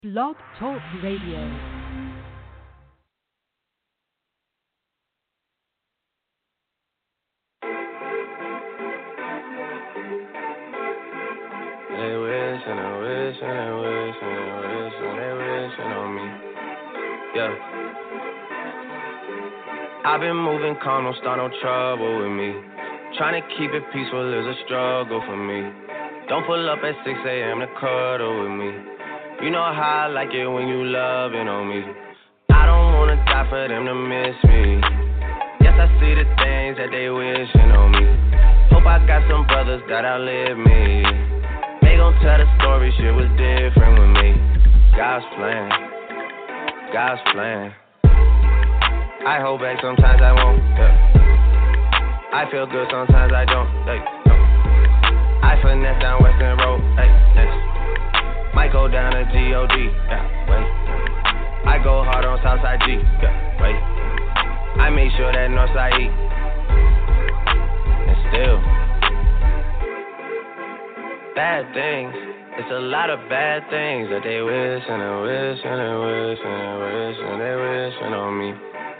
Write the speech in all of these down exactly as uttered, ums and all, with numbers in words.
Blog Talk Radio. They wish and they wish and they wish and they wish and they wishing on me. Yeah. I've been moving calm, don't start no trouble with me. Trying to keep it peaceful is a struggle for me. Don't pull up at six a.m. to cuddle with me. You know how I like it when you loving on me. I don't wanna die for them to miss me. Yes, I see the things that they wishing on me. Hope I got some brothers that outlive me. They gon' tell the story, shit was different with me. God's plan, God's plan. I hold back, sometimes I won't, yeah. I feel good, sometimes I don't, like, no. I finesse down Western Road, hey, next. Might go down to G O D, yeah, wait. I go hard on Southside G, yeah, wait. I make sure that Northside E. And still bad things, it's a lot of bad things that they wish and they wish and they wish and they wish and they wishing on me.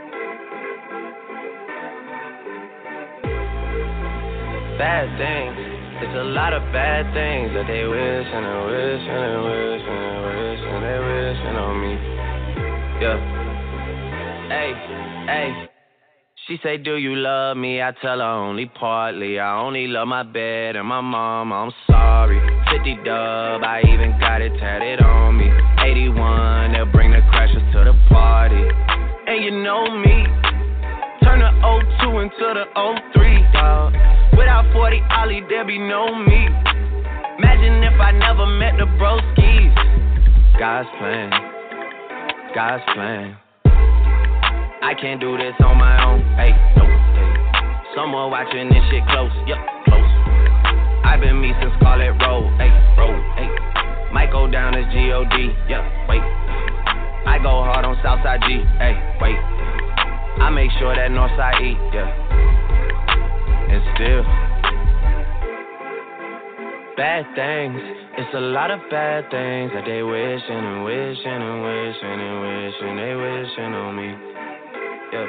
Bad things, it's a lot of bad things that they wish and they wish and they wish and they wish and they wishing on me. Yeah. Hey, hey. She say, do you love me? I tell her only partly. I only love my bed and my mom, I'm sorry. fifty dub, I even got it tatted on me. eighty-one, they'll bring the crashers to the party. And you know me, turn the oh two into the oh three, dawg. Without forty Ollie, there be no me. Imagine if I never met the broskies. God's plan, God's plan. I can't do this on my own, hey, no, hey. Someone watching this shit close, yup, close. I've been me since Scarlet Road, hey, road, hey. Might go down as G O D, yup, wait. I go hard on Southside G, hey, wait. I make sure that Northside E, yeah. And still bad things, it's a lot of bad things that they wishing and wishing and wishing and wishing they wishing on me. Yeah,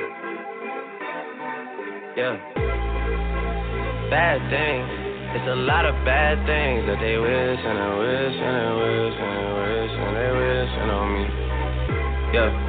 yeah. Bad things, it's a lot of bad things that they wish and they wish and they wish and they wish and they wishing on me. Yeah.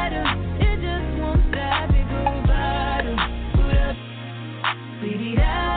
Beat it out.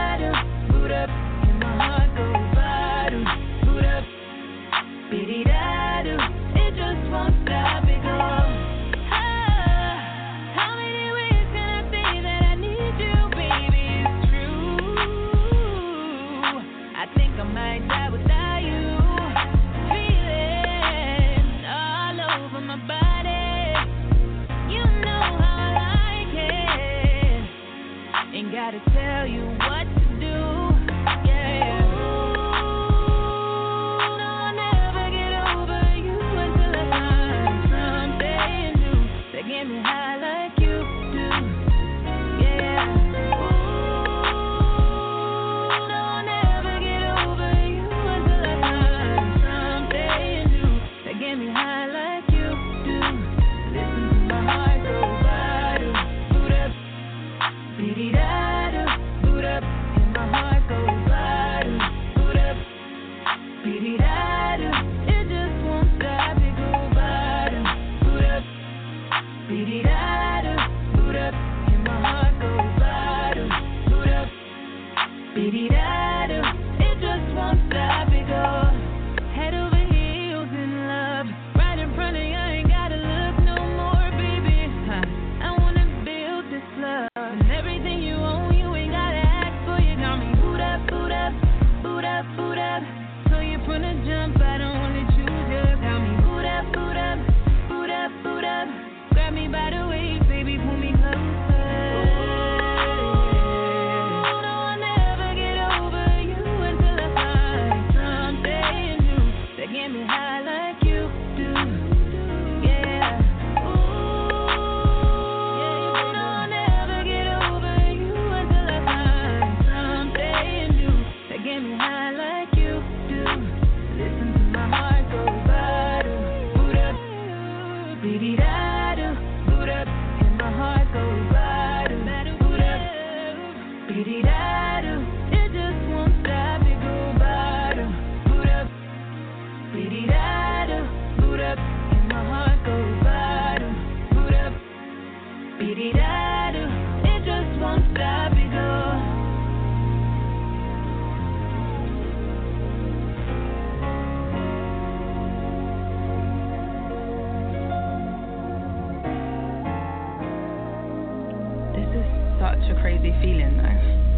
crazy feeling though.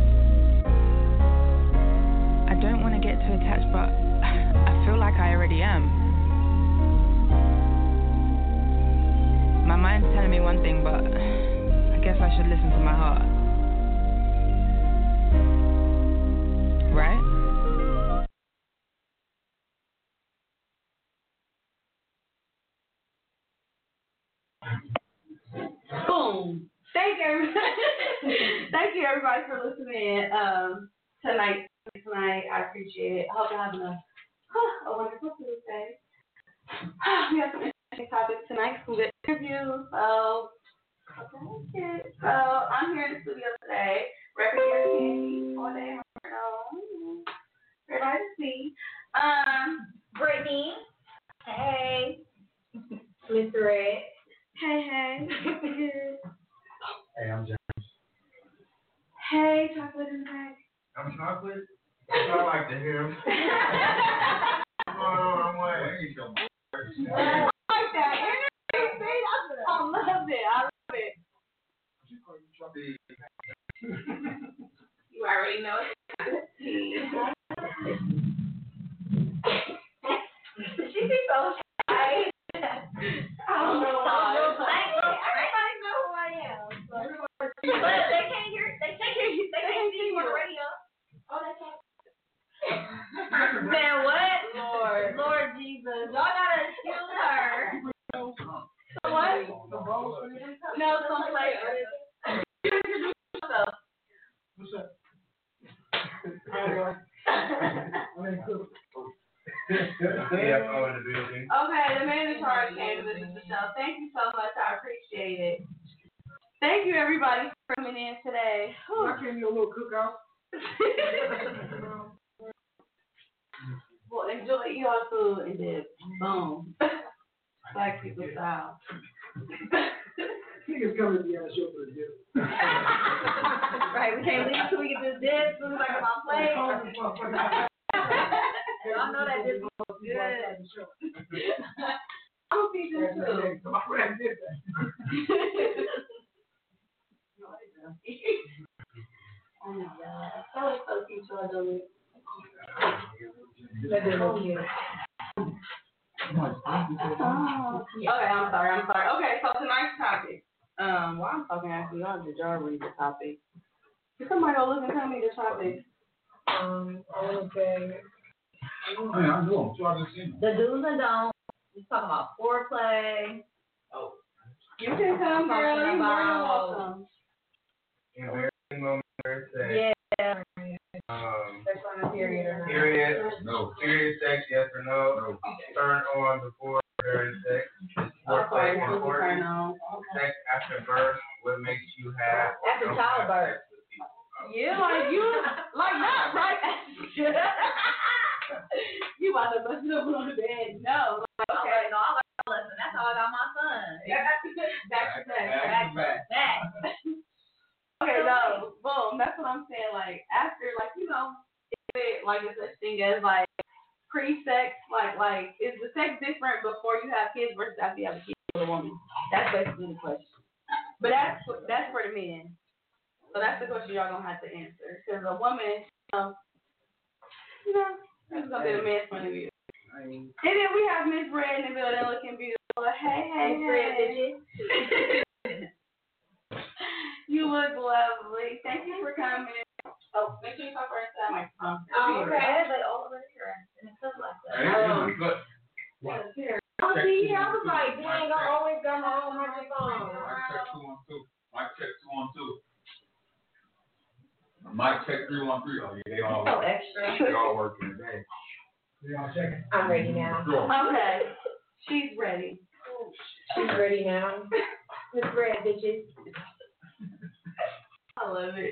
I don't want to get too attached, but I feel like I already am. My mind's telling me one thing, but I guess I should listen to my heart. Right? Boom. Thank you, thank you everybody for listening um, tonight. Tonight, I appreciate it. I hope you're having a, a wonderful Tuesday. We have some interesting topics tonight, some good interviews. So, okay. So I'm here in the studio today. Record your candy all day. Everybody see. Um, Brittany. Hey. Mister Red. Hey, hey. Hey, I'm James. Hey, chocolate in the bag. I'm chocolate. I like to hear him. What's going on? I'm like, I like that. I love it. I love it. You already know it. She be so shy. I don't know why. Everybody know who I am. But they can't hear. They can't hear you. They can't see you on the radio. Oh, they can't. Man, what? Lord. Lord Jesus. Y'all gotta excuse her. So what? No, some like. What's up? Okay, the man in charge came to visit the show. Thank you so much. I appreciate it. Thank you, everybody, for coming in today. I came to a little cookout. Well, enjoy your food and then boom. Black people style. Niggas coming to the other show for the dinner. Right, we can't leave until we get this dead as soon as I get my plate. Y'all know that this was good. I'm gonna feed you too. Oh my God. So it's so cute, y'all doing it. Oh, okay, I'm sorry, I'm sorry. Okay, so tonight's topic. Um, while I'm talking, actually, y'all did y'all read the topic? Can somebody go look and tell me the topic? Um, I want to say. I mean, I know. So I just seen them. The do's and don'ts. We're talking about foreplay. Oh. You can come, girl. You're more than welcome. Embarrassing moment where it's Yeah. Um, Sex on the period or not? Period. No. Period sex, yes or no? No. Turn on before during sex. Okay, turn on. Sex after birth. What makes you have? After childbirth. Yeah, like you, like that, right? You about to bust it up on the bed? No. Like, okay, no, I learned a lesson. That's how I got my son. Back to back. Back to back. Okay, no, boom. That's what I'm saying. Like after, like you know, is it like a such thing as like pre-sex? Like, like is the sex different before you have kids versus after you have a kid with a woman? That's basically the question. But that's that's for the men. So that's the question y'all gonna have to answer. Because a woman, you know, you know, that's gonna be the man's point of view. And then we have Miss Red in the building looking beautiful. Hey, hey, Miss Red, did you? You look lovely. Thank you for coming. Oh, make sure you talk right inside my phone. Oh, okay. But all over here. And it feels like that. Um, What? Oh, see, I was like, dang, I always got my own microphone. Mic check two one two. Mic check two one two. Mic check three one three. Oh yeah, they all so extra. They all working today. I'm ready now. Okay. She's ready. She's ready now. Miss Red, bitches. I love it.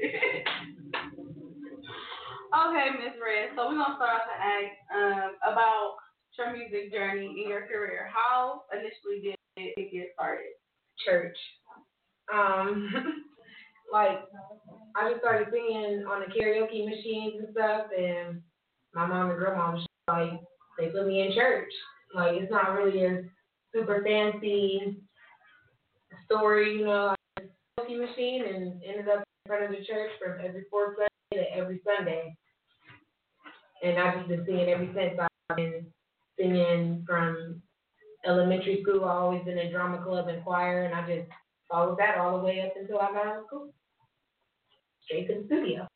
Okay, Miss Red. So we're gonna start off and ask um, about your music journey in your career. How initially did it get started? Church. Um, like I just started singing on the karaoke machines and stuff, and my mom and grandma was like, they put me in church. Like it's not really a super fancy story, you know. I was on the karaoke machine and ended up in front of the church from every fourth Sunday to every Sunday. And I've just been singing ever since. I've been singing from elementary school. I've always been in drama club and choir, and I just followed that all the way up until I got out of school. Straight to the studio.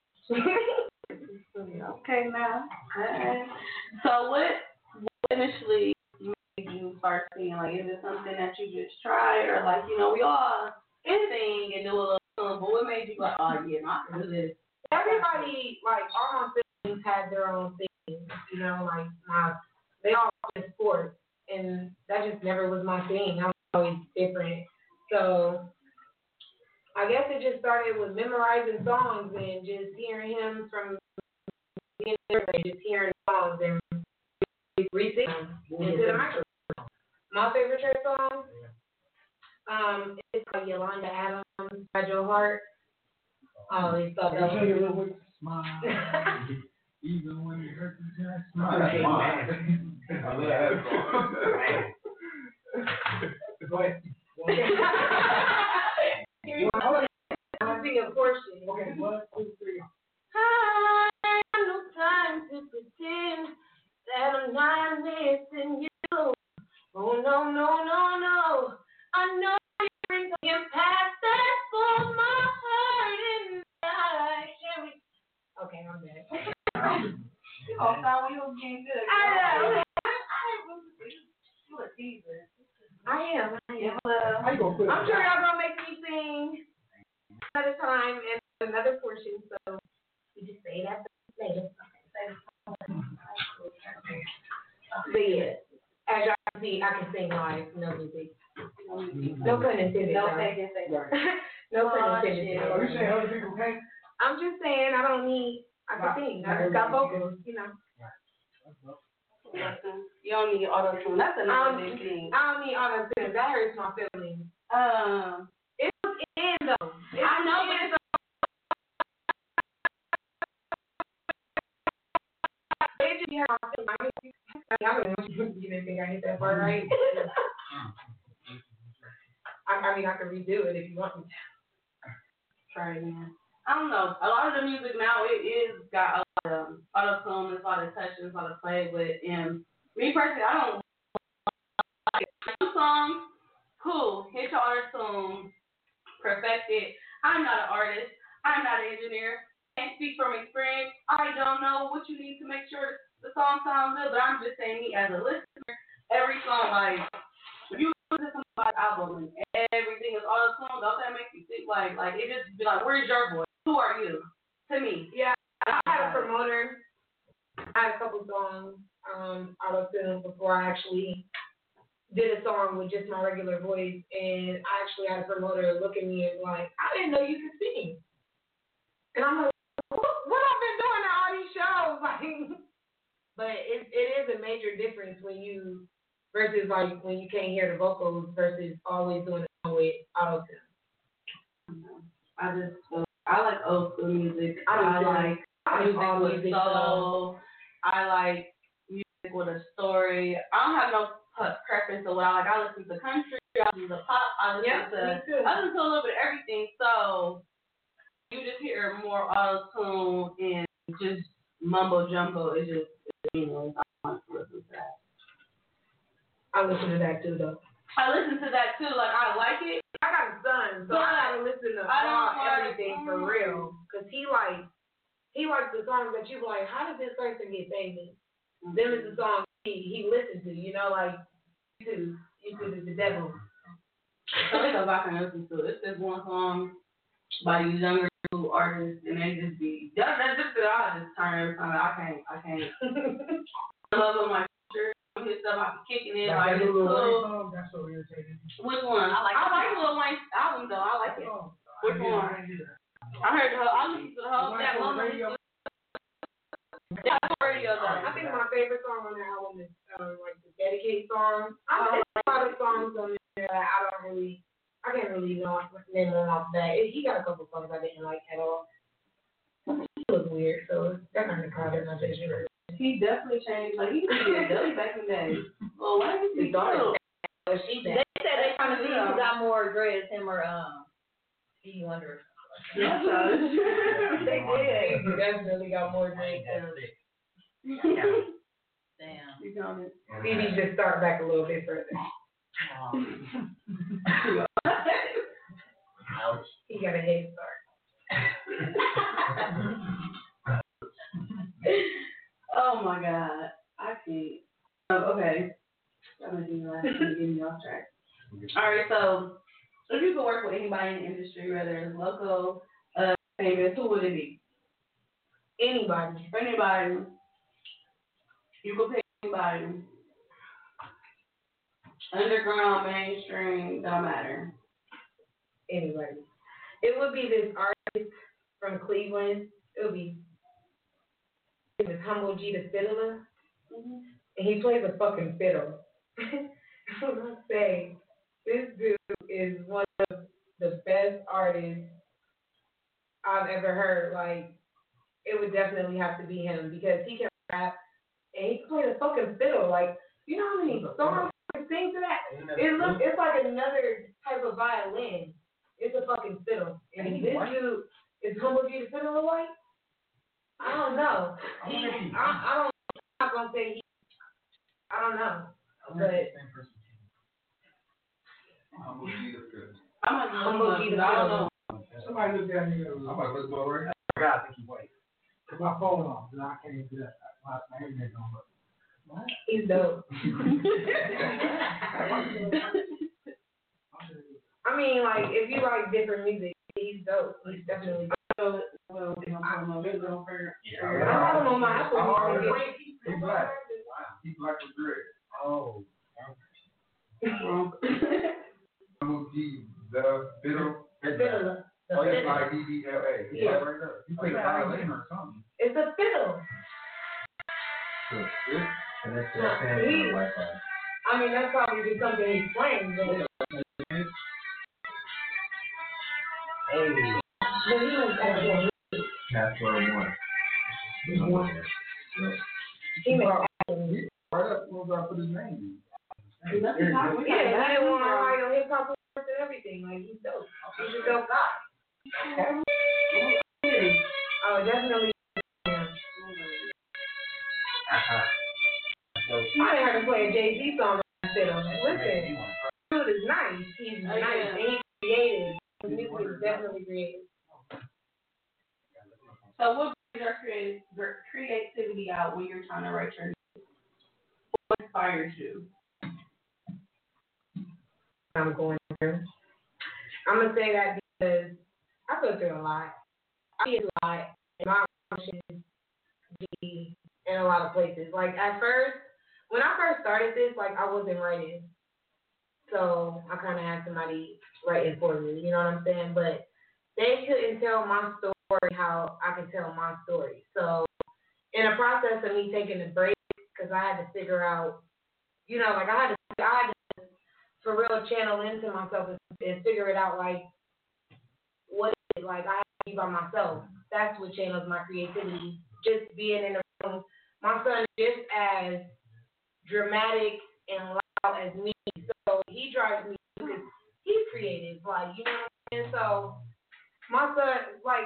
Okay, now. Okay. So what, what initially made you start singing? Like, is it something that you just tried, or like, you know, we all sing and do a little song, but what made you like, oh yeah, no, I can do this? Everybody, like, all my siblings had their own thing, you know, like, my, they all play sports, and that just never was my thing. I was always different. So, I guess it just started with memorizing songs and just hearing hymns from being there and just hearing songs and re-singing them into the microphone. My favorite church song, um, it's called Yolanda Adams, By Your Heart. I always thought that was Smile. Even when you hurt me, just smile. I love that song. Go ahead. I'll sing a portion. Okay, one, two, three. I have no time to pretend that I'm not missing you. Oh, no, no, no, no. I know you're thinking past that for my heart and I. Okay, I'm back. Oh, so we was getting good. I know. You a teaser. I am. I am. How you gonna put it? I'm sure y'all gonna make me sing another time and another portion, so you just say that later. But yeah, as y'all can see, I can sing live, no music. No pun intended. No No pun intended. No pun intended. Are you saying other people can't? I'm just saying I don't need, I can sing. I just got vocals, you know. You don't need auto tune. That's another Um, big thing. I don't need auto tune. That hurts my feelings. Um, It was in though. It I know, was but in, it just hurt my feelings. I don't know. You didn't think I hit that part right? I, I mean, I can redo it if you want me to. try again. I don't know. A lot of the music now, it is got a lot of auto tune, it's a lot of touch, it's a lot of play with. And me personally, I don't like some songs. Cool, hit your auto tune, perfect it. I'm not an artist. I'm not an engineer. Can't speak from experience. I don't know what you need to make sure the song sounds good, but I'm just saying, me as a listener, every song, like, if you listen to somebody's album and everything is auto tune, don't that make you think like, like it just be like, where's your voice? Who are you? To me. Yeah, I had a promoter. I had a couple songs um, auto tune before I actually did a song with just my regular voice, and I actually had a promoter look at me and like, I didn't know you could sing. And I'm like, what, what I've been doing at all these shows? Like, but it it is a major difference when you versus like when you can't hear the vocals versus always doing it with auto tune. I just uh, I like old school music. I, I like like music all with music, soul. I like music with a story. I don't have no preference of what I like. I listen to country, I listen to pop, I listen Yeah, to me too. I listen to a little bit of everything. So you just hear more auto tune and just mumbo jumbo. It's just it's meaningless. I don't want to listen to that. I listen to that too though. I listen to that too. Like I like it. I got a son, so But I gotta listen to I don't all like- everything for real. Cause he like, he likes the songs that you be like, how did this person get famous? Them is the songs he, he listens to, you know, like YouTube. YouTube is the devil. Some stuff I can listen to. It's just one song by these younger school artists, and they just be that that just I just turn every time. I can't I can't. I love them like sure his stuff. I be kicking it like Like that it's Lil Wayne cool. song, that's so irritating. Which one? I like I like Lil Wayne's album though. I like it. Which one? I heard the whole. I listened to the whole that moment. Yeah, radio though. I think my favorite song on the album is um, like the dedicated song. I like a lot of songs on there that I don't really, I can't really know name them off that. He got a couple songs I didn't like at all. He was weird, so that kind of caught in my picture. He definitely changed. Like he was a Billy back in the day. Well, why did he thought go? She They said they trying to see who got more dreads, him or um Stevie Wonder. That's childish. They did. You definitely got more drinks than Damn. You got it. Phoebe just start back a little bit further. Ouch. He got a head start. Oh my God. I can't. Oh, okay. I'm gonna do that. I'm getting you off track. All right, so if you could work with anybody in the industry, whether it's local, uh, famous, who would it be? Anybody. Anybody. You could pick anybody. Underground, mainstream, don't matter. Anybody. It would be this artist from Cleveland. It would be this Humble G the fiddler. Mm-hmm. And he plays a fucking fiddle. I was gonna say, this dude is one of the best artists I've ever heard. Like, it would definitely have to be him because he can rap and he can play the fucking fiddle. Like, you know how many songs he can sing to that? It looks, it's like another type of violin. It's a fucking fiddle. And this dude is Humble G the fiddler white? I don't know. He, I, I don't. I'm not gonna say he. I don't know, but I'm gonna be the good. I'm not Humble G the I don't know. Somebody look at me. I'm about to look for it right I gotta think he's white. Cause my phone off, and I can't even do that. My, my internet don't work. What? he's dope. I mean, like, if you like different music, he's dope. He's definitely dope. Well, you know, I'm a bit on for. I have him on my Apple Oh, Music. He's black. He's black with dread. Oh. Humble G, the fiddle. Fiddle. Oh, it's like D D L A. Yeah. Right there. You play the violin or something. It's a fiddle. And it's that thing on He- Wi-Fi. I mean, that's probably just something he's playing, but, Hey, but he was actually, password one. he made Right up, where do I put his name? We got to talk. We got yeah, that he didn't want to one. write on hip hop and everything. Like, he's dope. He's a dope guy. Oh, definitely. Yeah. You might have to play a Jay-Z song on fiddle. Listen, dude is nice. He's Oh, nice. yeah. And he's creative. His music is definitely creative. So what brings your creative your creativity out when you're trying to write your music? What inspires you? I'm going through. I'm gonna say that because I go through a lot. I see a lot, and my emotions be in a lot of places. Like at first, when I first started this, like I wasn't writing, so I kind of had somebody writing for me. You know what I'm saying? But they couldn't tell my story how I could tell my story. So in the process of me taking a break, because I had to figure out, you know, like I had to, I had to for real channel into myself and, and figure it out, like, what is it? Like, I have to be by myself. That's what channels my creativity. Just being in the room. My son is just as dramatic and loud as me, so he drives me because he's creative. Like, you know what I'm saying? So, my son, like,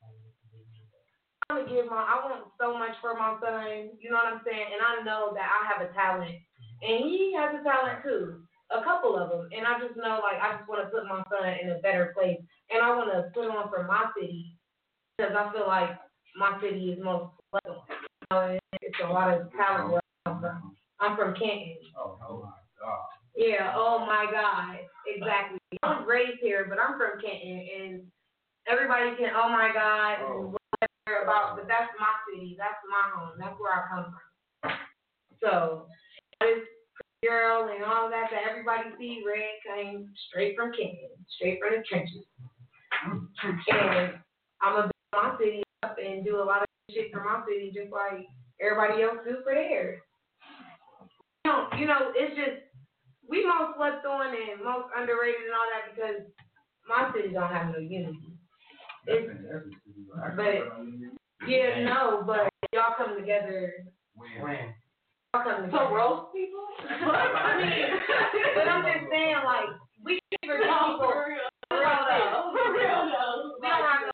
I want to give my, I want so much for my son, you know what I'm saying? And I know that I have a talent, and he has a talent too. A couple of them, and I just know, like, I just want to put my son in a better place, and I want to put on for my city, because I feel like my city is most level. You know, it's a lot of talent where I'm from. I'm from Canton. Oh, oh my God. Yeah, oh my God, exactly. I was raised here, but I'm from Canton, and everybody can, oh my God, and whatever about, but that's my city, that's my home, that's where I come from. So, this girl and all that that everybody see, Red came straight from Canton, straight from the trenches. And I'm gonna build my city up and do a lot of shit for my city, just like everybody else do for theirs. You know, you know, it's just we most slept on and most underrated and all that because my city don't have no unity. It's, but yeah, no, but y'all come together. When? Y'all come So together. roast people? I mean, but I'm just saying, like, we can forget No, people. for real. For real though. For real though. We don't have no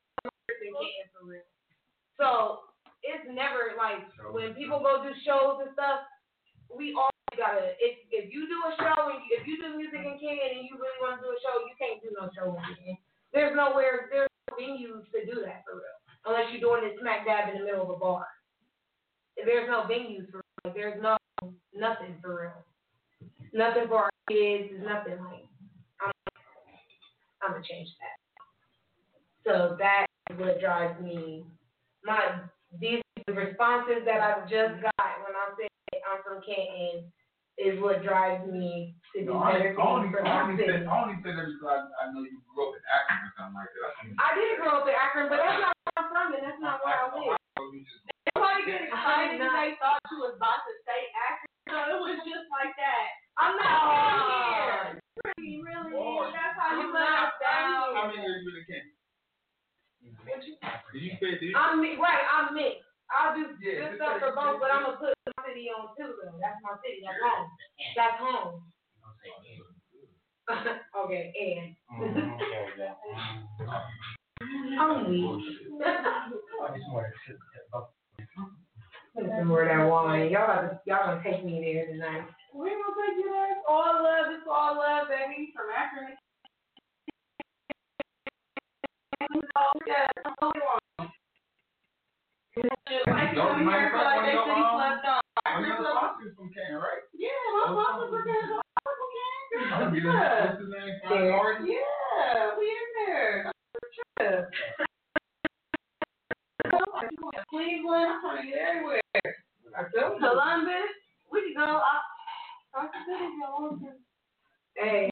So it's never like when people go do shows and stuff, we all gotta. If if you do a show and you, if you do music in Canton and you really want to do a show, you can't do no show in Canton. There's nowhere, there's no venues to do that for real, unless you're doing it smack dab in the middle of a bar. There's no venues for real. Like, there's no nothing for real. Nothing for our kids. Nothing like. I'm, I'm gonna change that. So that is what drives me. My these responses that I've just got when I say I'm from Canton is what drives me to do No, I better only, things for I my only city. said, I only said that because I, I know you grew up in Akron or something like that. I did grow up in Akron, but that's not where I'm from, and that's not where I live. Everybody get excited when they thought you was about to say Akron, so it was just like that. I'm not from here. Really, really, Lord. that's how you I'm let not us from How down. many years you been in Canton? Did you say, did you I'm mi- right. I'm mixed. I'll do Yeah, good just stuff say- for both, but I'm gonna put my city on too. Though that's my city. That's home. That's home. Okay, and I'm weak. Some more of that wine. Y'all got to, y'all gonna take me there tonight. We're gonna take you there. All love, it's all love, baby. From Akron. Yeah, that's all we want. Like, Don't come mind here, if feel I- like when they your, city um, slept on. One of your sponsors from Canton, right? Yeah, my sponsors are good. I'm getting Yeah. what's his name? Fine Martin? Yeah, we in there. Trip. Cleveland, I'm trying to get everywhere. Columbus, we can go out. Talk to city, y'all. Hey.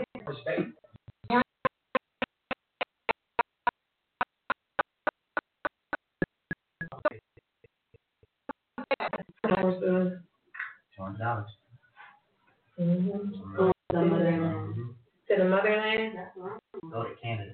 Mm-hmm. To the motherland. Go to Canada.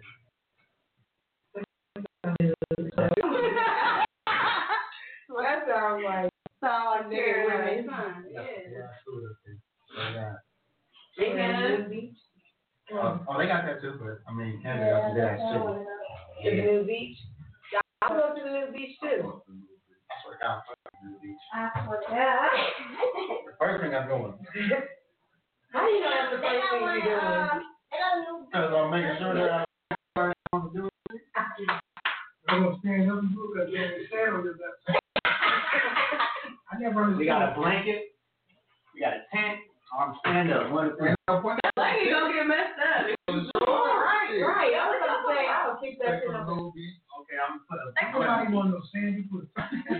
Well, that sounds like Sound like nigga women. Yeah. Yeah. They Canada. Beach. Oh, oh, they got that too, but I mean, Canada got some gas too. To the new beach. I go to the new beach too. I swear to God, fuck the new beach. Yeah. The first thing I'm doing, How do you know that's the first thing you're doing? because I'm making sure that I want to do it. I'm gonna stand up and do that. Stand on that. I never understood. We got a blanket, we got a tent, I'm stand up. One of the Like you gonna get messed up. Right, right. I was gonna say I would kick that shit up. Okay, I'm gonna put a. Somebody want no sand, you put.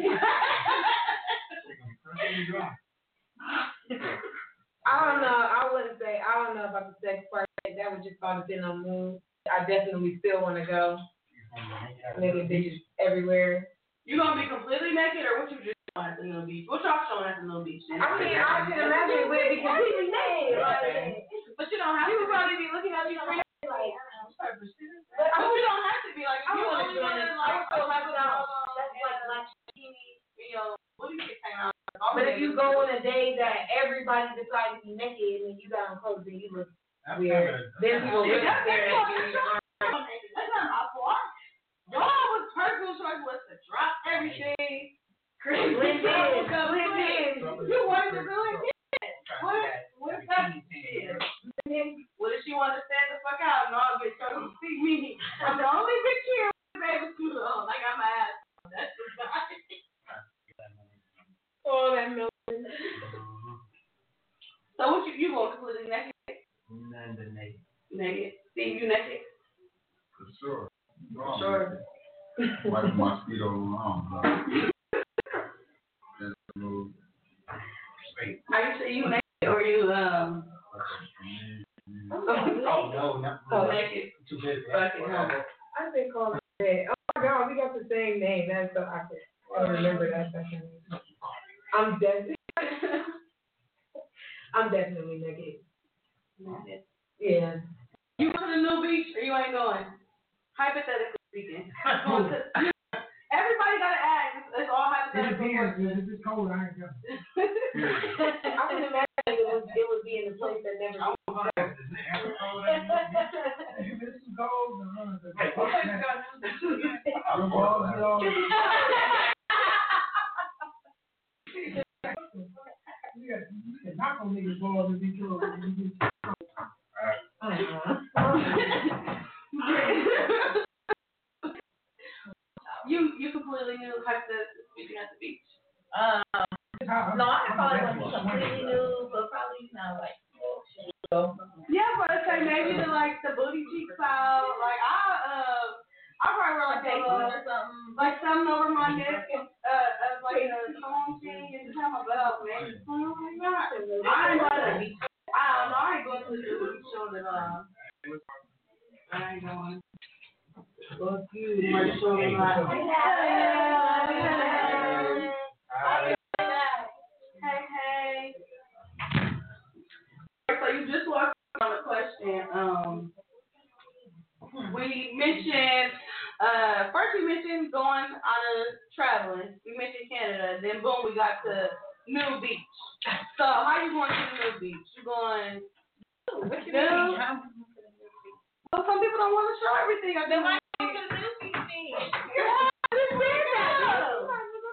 I don't know. I wouldn't say. I don't know about the sex part. That would just all depend on mood. I definitely still want to go. Naked bitches everywhere. You gonna be completely naked, or what you just showing at the little beach? What y'all showing at the little beach? Then? I mean, I can imagine it would be completely naked. Like, But you don't have you to. would probably be looking at me like, like. But you don't have to be like. If I you would only want to I like would still have it out. that's like like you know, what do you get hang out? But if you go on a day that everybody decides to be naked and you got on clothes and you look weird, then people really stare at you. That's not my fault. Y'all was personal choice was to drop everything. Chris, Blend in, blend in. You wanted to do it? What? What's that shit? What if she wanted to stand the fuck out and all get trying to see me? I'm the only bitch here with the baby suit on. I got my ass. That's the vibe. Oh, that milk. So what you you going completely naked? None the naked. Naked. Steve, you naked? For sure. For sure. Like mosquito around, bro. Just move. Are you sure you naked or you um Oh, no, not oh, naked? too big. Fucking hell. I've been called that. Oh my god, we got the same name. That's so awkward. I don't remember that second name. I'm definitely I'm definitely naked. Naked. Yeah. You going to the new beach or you ain't going? Hypothetically speaking. Everybody gotta ask. It's, it's all It hypothetical. depends. If it's cold, I ain't coming. I can imagine it would it would be in a place that never If it's cold, then run. I'm all, you know. some niggas balls and be killed. You you completely new hypothetically speaking at the beach. Um, no, I probably wasn't completely new, but probably you know like. Yeah, but I say maybe the like the booty cheeks out. Like I uh I probably wear like a little or something, like something over my neck and uh as like a thong thing and just have my butt out, maybe. Oh my god, I ain't going to the beach. I don't know. I ain't going to the beach shoulder. Uh, I ain't going. Fuck you, my shoulder. Hey, hey. So you just walked on a question. Um, we mentioned uh first we mentioned going on a traveling. We mentioned Canada. Then boom, we got to New Beach. So how you going to the New Beach? You going? What you mean? Well, some people don't want to show everything. I've been like to the New Beach thing. Yeah, this weird though.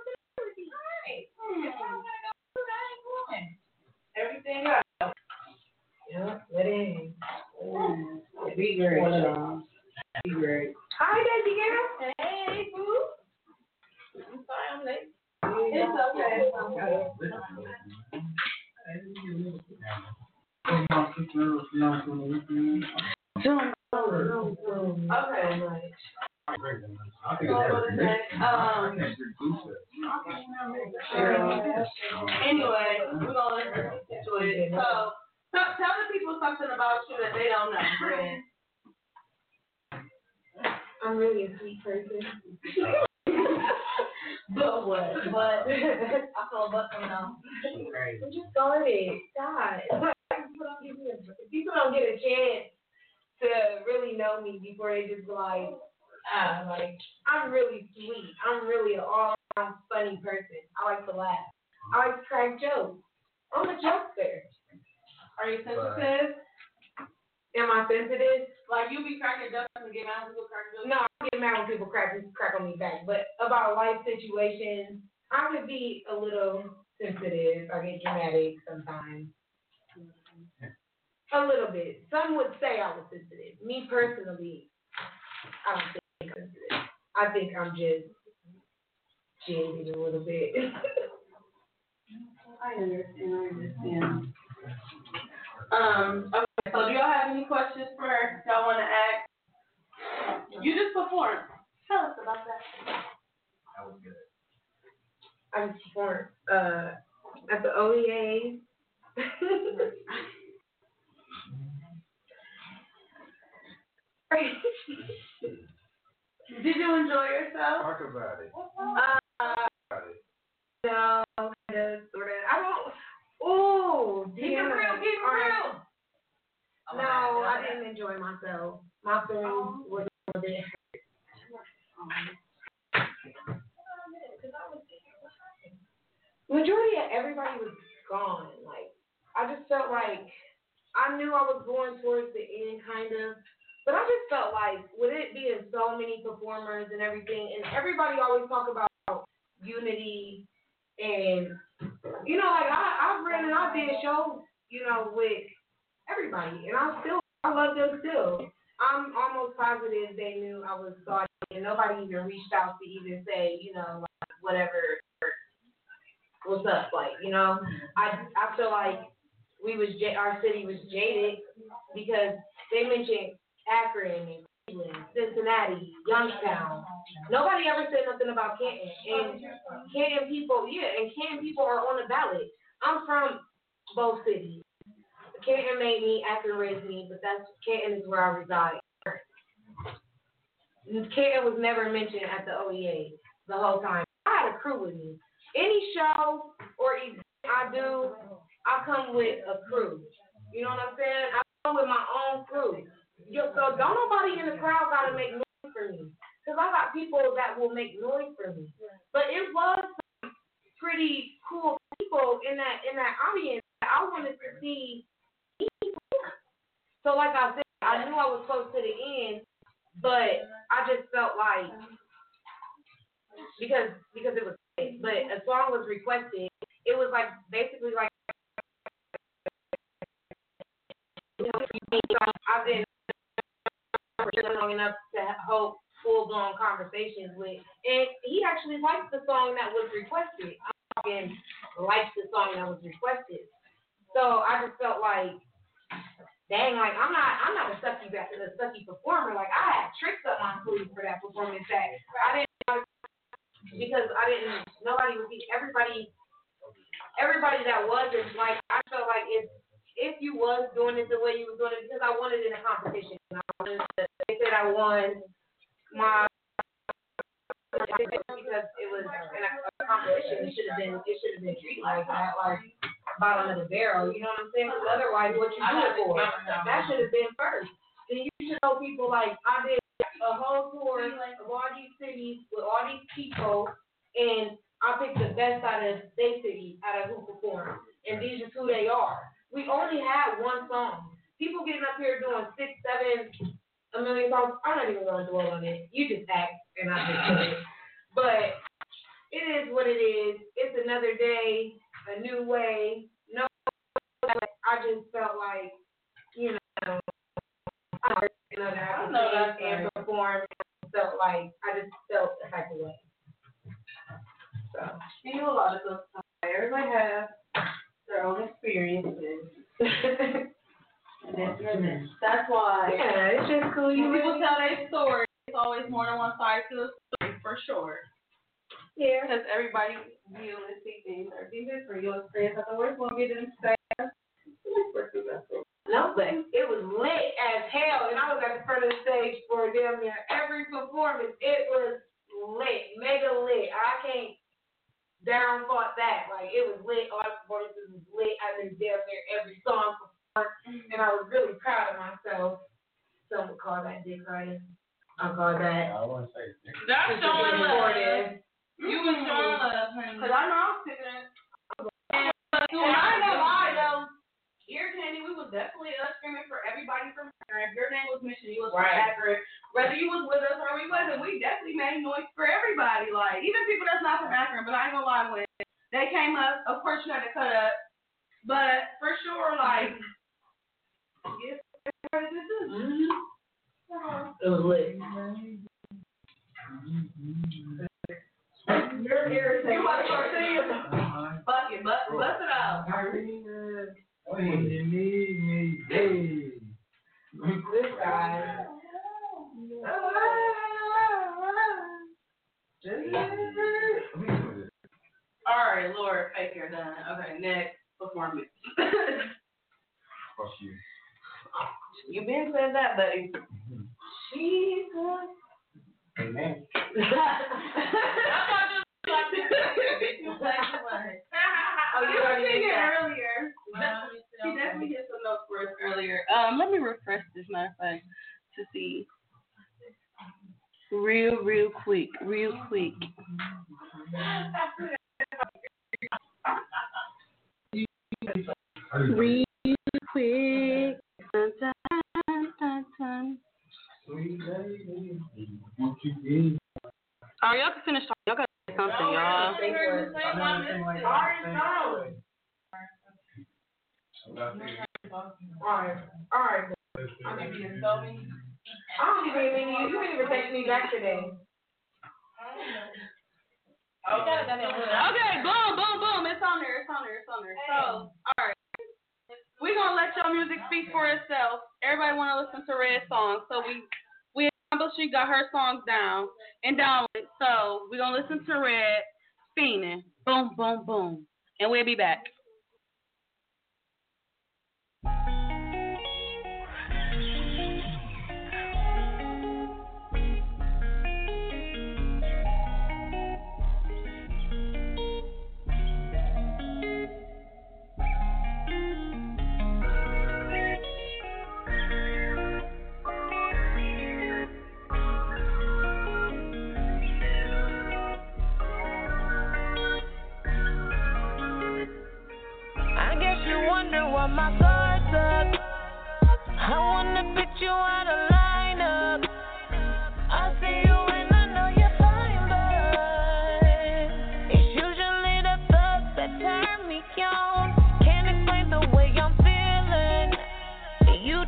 Everything else. Yeah, let it in. Ooh, be great. Be great. Hi, baby girl. Hey, boo. I'm sorry I'm late. It's okay. It's okay. Um. Anyway, we're gonna listen to it. So, tell, tell the people something about you that they don't know. I'm really a sweet person. But what? But I feel but you know. We just started. God. People don't get a chance to really know me before they just like, ah, like, I'm really sweet. I'm really an all-around funny person. I like to laugh. I like to crack jokes. I'm a jokester. Are you sensitive? Am I sensitive? Like you be cracking jokes and get mad when people crack jokes? No, I get mad when people crack crack on me back. But about life situations, I could be a little sensitive. I get dramatic sometimes. A little bit. Some would say I was sensitive. Me personally, I don't think I'm sensitive. I think I'm just jaded a little bit. I understand. I understand. Um. Okay. So, do y'all have any questions for her? Y'all want to ask? You just performed. Tell us about that. That was good. I just performed uh, at the O E A. Did you enjoy yourself? Talk about it. Uh, About it. no, kind of, sort of. I don't. Oh, Keep it real. Keep it real. No, I didn't enjoy myself. My feelings were a little bit hurt. Majority of everybody was gone. Like, I just felt like I knew I was going towards the end, kind of. But I just felt like, with it being so many performers and everything, and everybody always talk about unity, and, you know, like, I, I've ran and I did shows, you know, with everybody, and I still, I love them still. I'm almost positive they knew I was starting, and nobody even reached out to even say, you know, like, whatever, what's up, like, you know. I, I feel like we was, our city was jaded because they mentioned Akron and Cleveland, Cincinnati, Youngstown. Nobody ever said nothing about Canton. And Canton people, yeah, and Canton people are on the ballot. I'm from both cities. Canton made me, Akron raised me, but that's Canton is where I reside. Canton was never mentioned at the O E A the whole time. I had a crew with me. Any show or event I do, I come with a crew. You know what I'm saying? I come with my own crew. Yo, so don't nobody in the crowd gotta make noise for me, cause I got people that will make noise for me. But it was some pretty cool people in that in that audience that I wanted to see. So like I said, I knew I was close to the end, but I just felt like because because it was, but a song was requested. It was like basically like I've been long enough to hold full blown conversations with, and he actually liked the song that was requested. I'm talking liked the song that was requested. So I just felt like, dang, like I'm not, I'm not a sucky, a sucky performer. Like I had tricks up my sleeve for that performance that I didn't, because I didn't. Nobody was everybody, everybody that wasn't like. I felt like if if you was doing it the way you was doing it, because I wanted it in a competition. I wanted to, they said I won my because it was in a, a competition. It should have been, it should have been treated like that, like bottom of the barrel. You know what I'm saying? Because otherwise, what you do it for? That should have been first. Then you should know people like I did a whole tour of all these cities with all these people, and I picked the best out of their city, out of who performed, and these are who they are. We only had one song. People getting up here doing six, seven, a million songs. I'm not even going to dwell on it. You just act, and I just do it. But it is what it is. It's another day, a new way. No, I just felt like, you know, I heard another opportunity and perform. And felt like I just felt the type of way. So, you know, a lot of those players I have their own experiences. And that's, that's why. Yeah, it's just cool. When You people really, tell their story, it's always more than one side to the story, for sure. yeah. Because everybody view and see things are different. Your experience at the worst one get them fast. No, but it was lit as hell, and I was at the front of the stage for damn near every performance. It was lit, mega lit. I can't down thought that. Like, it was lit. All the performances was lit. I did damn near every song performed, and I was really proud of myself. Some would call that dick riding. I call that. I want to say dick. That's showing love. Supportive. You was showing love, honey. Because I know I was sitting there. And, and I know I know. Ear Candy, we was definitely us screaming for everybody from Akron. If your name was Mission, you was from Right. Akron. Whether you was with us or we wasn't, we definitely made noise for everybody. Like, even people that's not from Akron, but I ain't gonna lie, when they came up, of course you had to cut up. But for sure, like, yes, everybody did this. Mm-hmm. It was lit. You're irritating. You want to start singing? Fuck it, bust, bust it out. When you need me, hey. This guy. All right, Lord, fake you're done. Okay, next performance. Fuck you. You been said that, buddy. Jesus. Amen. Oh, you already did that earlier. She definitely hit some notes for us earlier. Um, let me refresh this, matter of fact, to see. Real, real quick, real quick. Real quick. Dun, dun, dun, dun. Sweet lady, won't you be? All right, y'all can finish talking. Y'all got to say something, y'all. Alright, alright. I'm gonna be in so many. I don't even mean you. You didn't even text me back today. Okay. Okay, boom, boom, boom. It's on there. It's on there. It's on there. So, all right. We're going to let your music speak for itself. Everybody want to listen to Red's songs. So, we, we established she got her songs down and downloaded. So, we're going to listen to Red, Fiendin'. Boom, boom, boom. And we'll be back. What my thoughts up. I wanna put you out of lineup. I see you and I know you're fine, but it's usually the thoughts that turn me on. Can't explain the way I'm feeling. You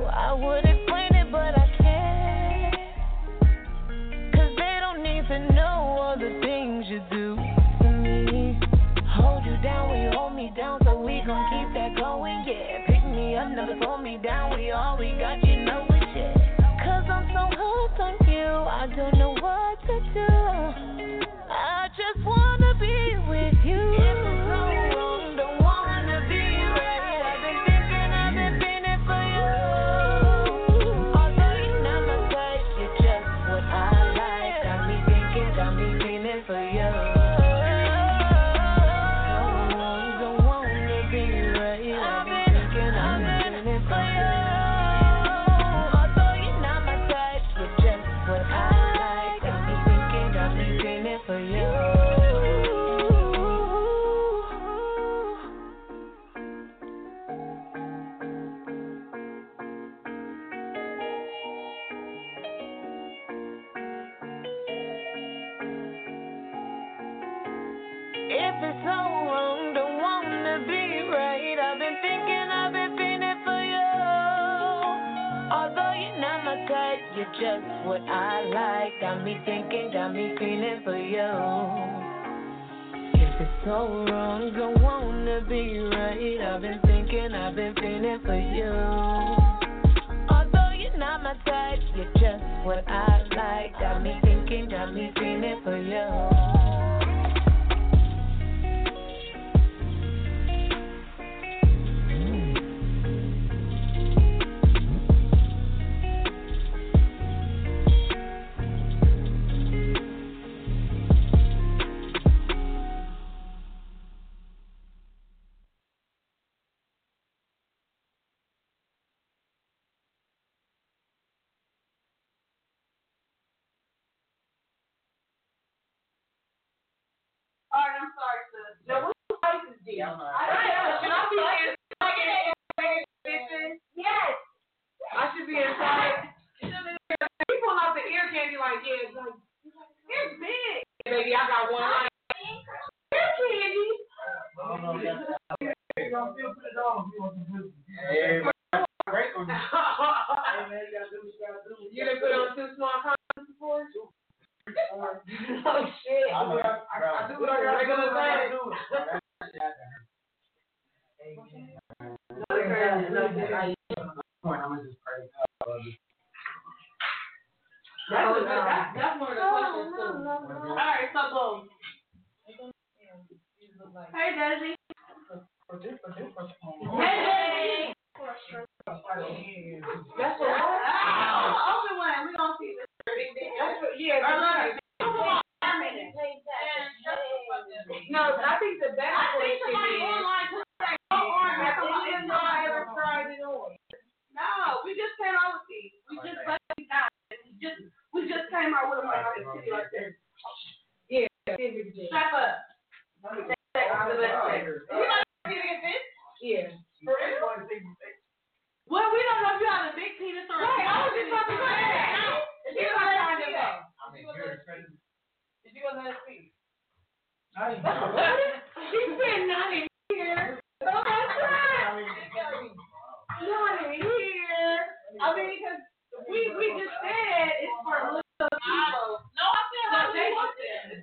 I would explain it, but I can't. Cause they don't need to know all the things you do to me. Hold you down when you hold me down, so we gon' keep that going, yeah. Pick me up, never slow me down, we all we got, you know it, yeah. Cause I'm so hooked on you, I don't know what to do. I just wanna be with you. If it's so wrong, don't wanna be right. I've been thinking, I've been feeling for you. Although you're not my type, you're just what I like. Got me thinking, got me feeling for you. Don't wanna be right. I've been thinking, I've been feeling for you. Although you're not my type, you're just what I like. Got me thinking, got me feeling for you. If it's so wrong, don't wanna be right. I've been thinking, I've been feeling for you. Although you're not my type, you're just what I like. Got me thinking, got me feeling for you. If it's so wrong, don't wanna be right. I've been thinking, I've been feeling for you. Although you're not my type, you're just what I like. Got me thinking, got me feeling for you. All right, I'm sorry, sis. Now, what spice is this? I don't know. Should I be inside? Yes. I should be inside. He pull out the ear candy like, yeah, it's like, it's big. Baby, I got one. Like, ear candy. You're gonna still put it on if you want to do it. Hey, break on this. Hey, man, you gotta do what you gotta do. You done put on two small condoms before? Oh, shit. I, I, I do what I gotta do. I'm just pray. That's, a, that, that's one of the questions, too. All right, so boom. Hey, Desi. Hey, Desi. That's what Oh, open one. We gonna see this. That's what, yeah. That's Come on. No, I think the best I one think should somebody be. online put that on. Have any of y'all ever tried it on? No, we just came out with these. We just busted out. We just we just came out with them like on the city like this. Yeah. Strap up. You know you get this? Yeah. Well, we don't know if you have a big penis or a Right, I was small just about to penis. say that. If you want to find it out. I mean, you're expecting. If you want to let it speak. I ain't He said not in here. Oh, that's right. Not in here. I mean, because we we just said it's for little people. No, I said how they want it.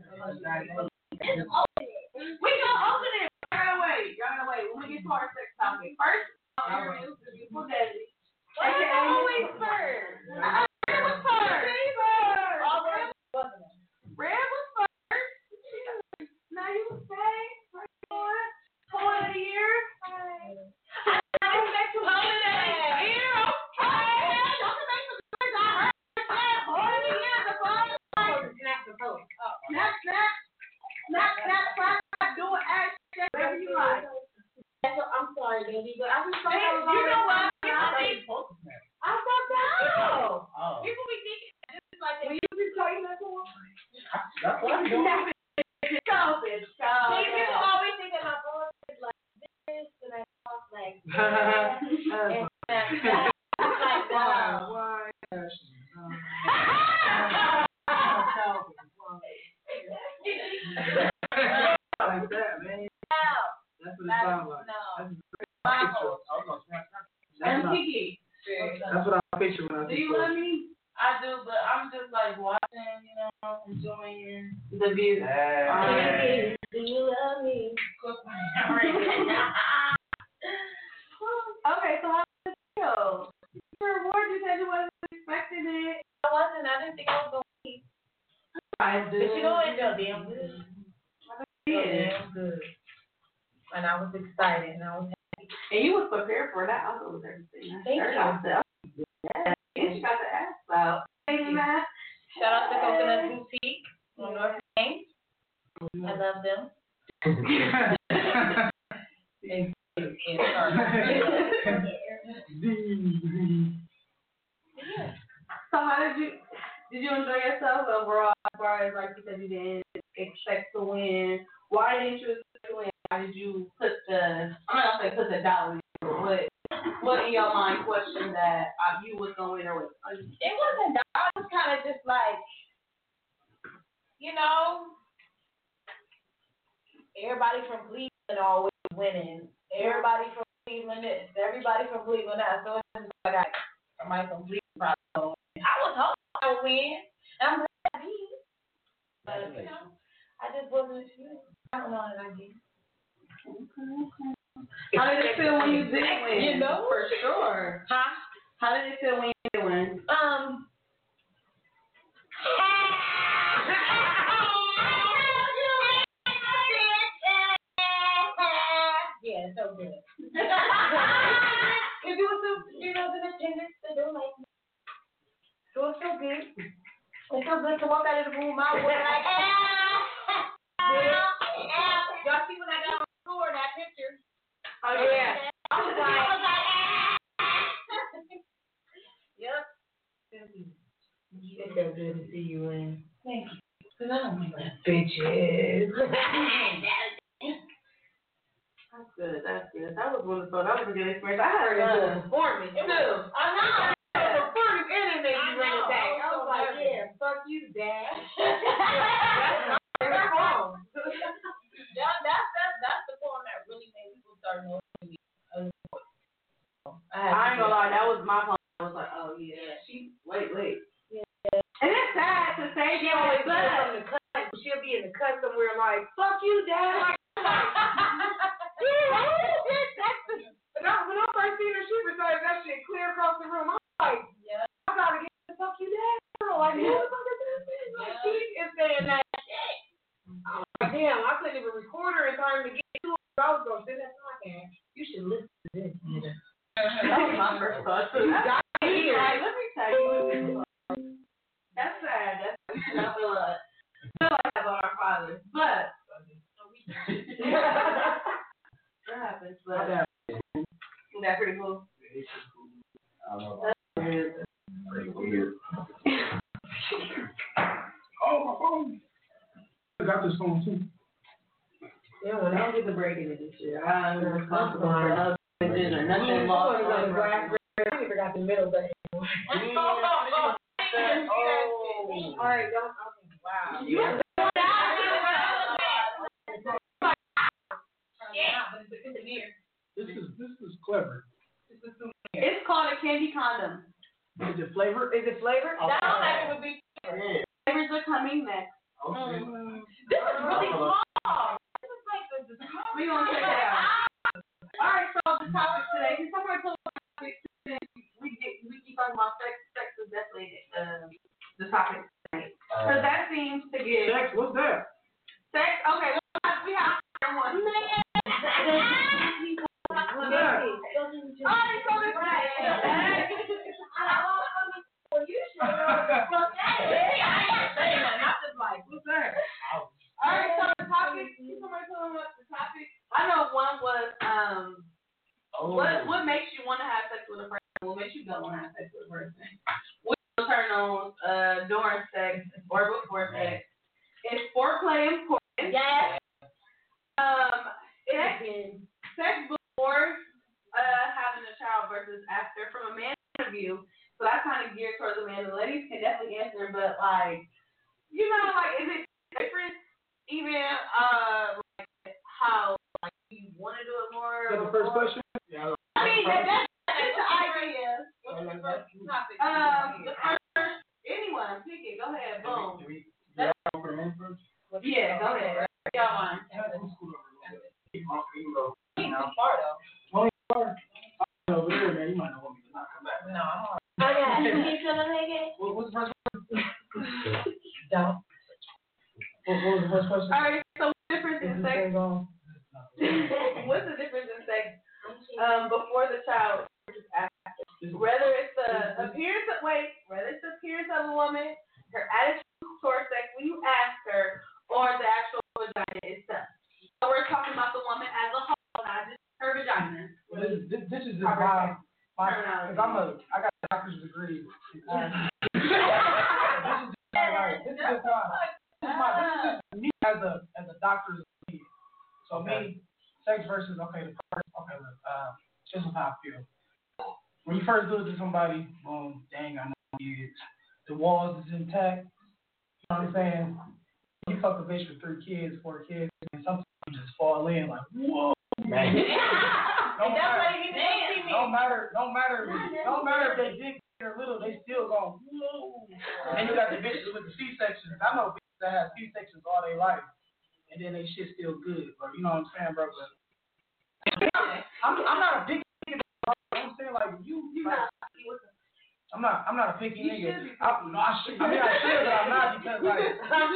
We gonna open it right away. Right away. When we get to our sex topic. First, I'll introduce the beautiful Desi. Why is it always first? Uh, Red was first. Oh, Red wasn't it? Red was first. Now you say, right on. Toy of the year. Hi. Next holiday. Year. Okay. Don't you make some noise? I heard you say toy of the year. The fun. Snap the post. Snap, snap. Snap, snap, snap. Do it. Action. Whatever you like. I'm sorry, baby, but I just thought You I was know what? I thought that. Oh. People be thinking this is like Will you just tell you that one? That's what I'm doing. Stop it. Stop See, it. people always think that my voice is like this, and I talk like this, and that. I'm like, wow. Why? Like that, man. That's what it sounds like. No. That's a great picture. And Kiki. That's Do you love me? I do, but I'm just like watching, you know, enjoying the view. Hey. Do you love me? Okay, so how did it feel? Your reward, you said you wasn't expecting it. I wasn't. I didn't think I was going to eat. I did. But you know, it felt damn good. It felt did. damn good. And I was excited, and I was happy. And you was prepared for that. I was everything. Thank you. Yeah. And she got the ass out. Thank you, man. Shout out to Coconut Boutique on North Main. I love them. And so how did you did you enjoy yourself overall as far as like you said you didn't expect to win? Why didn't you expect to win? Why did you put the I'm not gonna say put the dollar in, but what in your mind question that uh, you was gonna win or what? it wasn't that. I was kind of just like, you know, everybody from Cleveland always winning. Everybody from Cleveland this. Everybody from Cleveland that. So it's just like I, somebody from Cleveland probably. I was hoping I would win. And I'm glad I did. But, you know, I just wasn't sure. I don't know what I did. How did it feel when you did win? You know? For sure. Huh? How did it feel when you did win? Um. Yeah, it's so good. If you was so, you know, the attendants, they don't like me. So it's so good. It's so good to walk out of the room. I was like, y'all see when I got on the floor that picture? Oh yeah. I was like, I was like, yep. It's so good to see you in. Thank you. Cause I don't like that bitches. That's good. That's good. That was wonderful. That was a good experience. I had a good performance too. I know. The performance and it made me run it back. I was like, yeah, fuck you, Dad. That's wrong. Yeah, that's that's that's the poem that really made people start noticing me. I ain't gonna lie, that was my phone. I was like, oh yeah, she wait, wait. Yeah. And it's sad to say She that, always but goes from the cut. She'll be in the cut somewhere like, fuck you, Dad. Like, when I, when I first seen her, she recited that shit clear across the room. I'm like, yeah, I gotta get the fuck you, Dad. Like, who the fuck is this? Like, she is saying that shit. I'm like, damn, I couldn't even record her in time to get to her. I was gonna send that podcast. You should listen to this, nigga. That was my first thought too. That's Here. like, let me tell you. That's sad. That's we should not feel uh, feel like that about our fathers. But that happens, but that's pretty cool. I don't know. That's weird. Pretty weird. Oh, my phone. I got this phone too. Yeah, when I don't get the break into this shit, I'm responsible for other things or nothing lost. I even got the middle button. Oh, all right, don't. Wow. You have This is this is clever. It's called a candy condom. Is it flavor? Is it flavored? Okay. Sounds like it would be. Yeah. Flavors are coming next. Okay. Mm. This is really small. This is like the, the small. We gonna check it out. All right, so the topic today. Can somebody tell us the topic? We get we keep talking about sex. Sex is definitely uh, the topic today. Because that seems to get Sex? What's that? sex. Okay, we have one. What's that? All right, so this well, you should know the fuck that is. I ain't saying that. I'm just like, what's that? All right, so the topic. Can somebody tell me what the topic? I know one was um. Oh. What what makes you want to have sex with a person? What makes you don't want to have sex with a person? What turn on uh during sex or before sex? Is foreplay important? Yes. Um, sex, sex before uh having a child versus after, from a man's point of view. So that's kind of geared towards the man. The ladies can definitely answer, but like, you know, like, is it different? Even uh, like how like you want to do it more? Is that the first question? Yeah. I mean, that, that's, that's the idea. What's the first topic? Um, I'm far though. Only far. Over there, man. You might not want me to not come back. No, I'm all Oh yeah, you gonna make it? What, what's the first question? Don't. What, what was the first question? All right. So what's the difference in sex? What's the difference in sex um, before the child versus after? Whether it's the appearance of wait, whether it's the appearance of a woman, her attitude towards sex when you ask her, or the actual vagina itself. So we're talking about the woman as a whole, not just her vagina. This, this, this is just my, my, because I'm a, I got a doctor's degree. Uh, this is just my life. This is just my, this is my, this is just me as a, as a doctor's degree. So me, sex versus, okay, the first, okay, look, uh, this is how I feel. When you first do it to somebody, boom, dang, I know kids. The walls is intact. You know what I'm saying? You fuck a bitch with three kids, four kids, and sometimes you just fall in like, whoa. Man. Don't matter. Don't matter. Don't matter. Don't matter if they big or little. They still go whoa. And then you got the bitches with the C-sections. I know bitches that have C-sections all their life, and then they shit still good, bro. You know what I'm saying, bro? But I'm I'm not a big nigga, bro. I'm saying like you you like, I'm not I'm not a picky you nigga. I, no, I should. I mean I should, but I'm not because like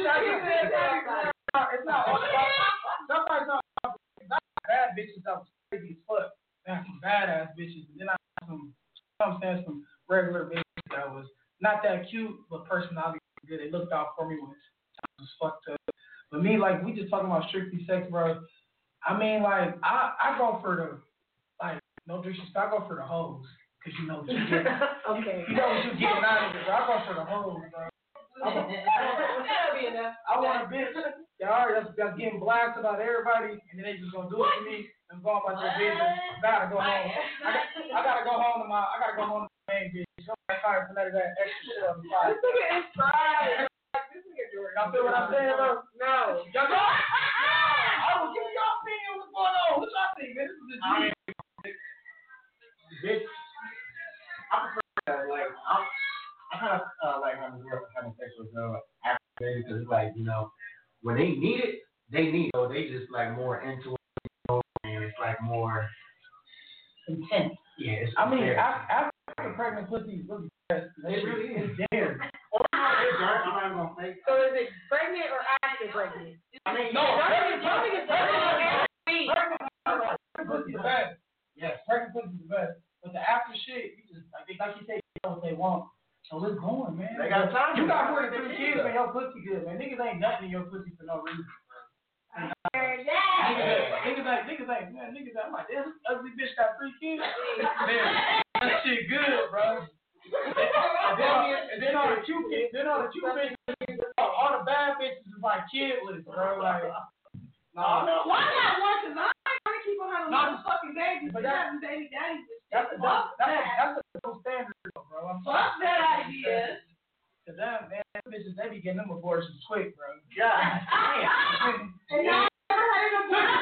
it's not all about. Sometimes not bad bitches that was crazy as fuck. I had some badass bitches, and then I had some, you know what I'm saying, some regular bitches that was not that cute, but personality was good. They looked out for me when times was fucked up. But me, like, we just talking about strictly sex, bro. I mean, like, I, I go for the, like, no disrespect, I go for the hoes, because you know what you get. Okay. You know what you getting out of it, bro. I go for the hoes, bro. I want, I want a bitch. Y'all already that's, that's getting blasted about everybody, and then they just gonna do it to me and go about their business. I gotta go home. I, got, I gotta go home to my. I gotta go home to my main bitch. I'm tired of none of that extra shit on the side. This nigga is fried. Y'all feel what I'm saying, bro? No. Y'all know? I was giving y'all opinion what's going on. What y'all think, man? This is a dream. Bitch. I prefer that. Like I'm. I kind of uh, like having girl having sex with girl after baby because it's like, you know, when they need it, they need it. So they just like more into it, you know, and it's like more intense. Yeah, it's I mean, after, after pregnant pussy is really best. It really is. It's there. Oh, it's dark. I'm not gonna fake. So is it pregnant or after pregnant? I mean, no, pregnant is pregnant. Pregnant pussy is the best. Yes, pregnant pussy is the best. But the after shit, you just like, like you say, you know what they want. So it's going, man. They got time. You got more than three kids, man. Your pussy good, man. Niggas ain't nothing in your pussy for no reason. And, uh, niggas, niggas ain't, niggas ain't, man. Niggas ain't. I'm like, this ugly bitch got three kids. Man, that shit good, bro. And then, and then all the cute kids, then all the cute bitches, all the bad bitches is like kidless, bro. Like, nah. Why not one? Cause I ain't trying to keep on having motherfucking babies. But But that's having baby daddies. that's a that's that's a double standard, bro. I'm sorry. Fuck that idea. Cause that man, them bitches they be getting them abortions quick, bro. God. And y'all never had an abortion.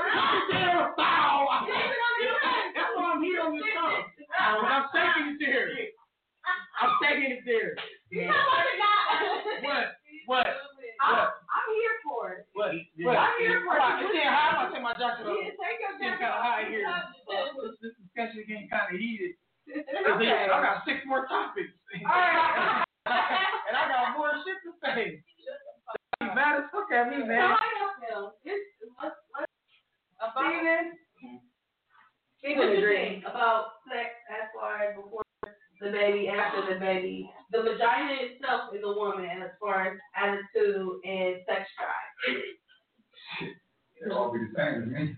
That's why I'm here on this show. When I'm taking it there. I'm taking it there. You know what I got? What? What? I'm, I'm here for it. What? What? I'm here for it. It's getting hot. I'm gonna take my jacket off. Yeah, take your It's getting jacket kind of off. hot here. This discussion is getting kind of heated. Okay. I got six more topics. All right. And I got more shit to say. You mad as fuck at me, So man. how y'all feel? It's, let's, let's, about Steven, Steven what you agrees. think about sex as far as before the baby, after the baby? The vagina itself is a woman as far as attitude and sex drive. It'll all be the same to me.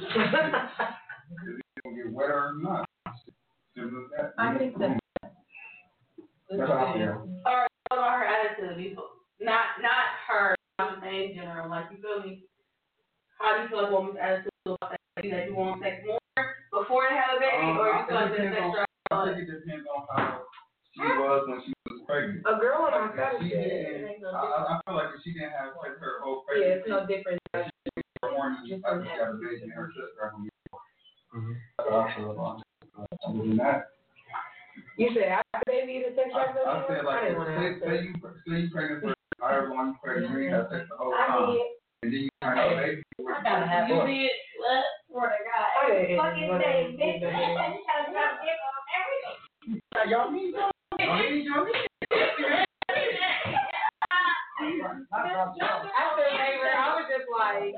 It's gonna get wetter or not. Simple as that. I think that. That's how I feel. All right, what about her attitude? You, not, not her, I'm saying in general. Like, you feel me? How do you feel like a woman's attitude about sex? Like, that you want sex more before they have a baby, Um, or you I feel like think the it sex depends drive? on- I think it depends on how she was when she was pregnant. A girl on Like, my side if she said it didn't, ain't no I, different. I feel like if she didn't have sex her whole Yeah, pregnancy, it's no different. her hormones, Just like she got a baby and her sister are gonna be. That's how I feel about it. Other than that, You said after baby the sex I, drive goes I down? said like, I didn't want to say, answer. say you, say you pregnant for however long you pregnant, you ain't have sex the whole I time, did. and then you find out baby. I gotta have You What? did, what? Swear to God. I fucking day, bitch. You gotta drop dick on everything. Y'all need y'all. Y'all need y'all need. After labor, I was just like,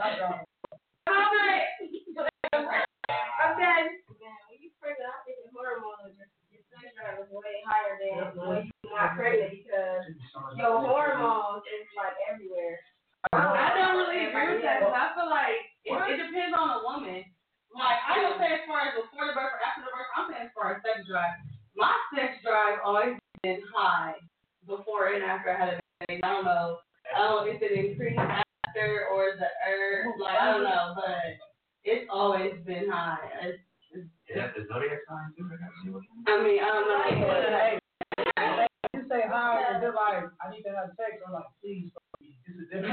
okay. When you pregnant, I think the hormones, your sex drive is way higher than when you're not pregnant because your hormones is like everywhere. I don't really agree with that because I feel like it, it depends on the woman. Like, I don't say as far as before the birth or after the birth, I'm saying as far as sex drive. My sex drive always been high before and after I had a baby. I don't know. I don't know if it increased after or the herb. Like, I don't know, but it's always been high. It's, it's, Is that the zodiac sign too? I mean, I don't know. Hey, you say hi and they're like, I need to have sex. I'm like, please, fuck me. This is different.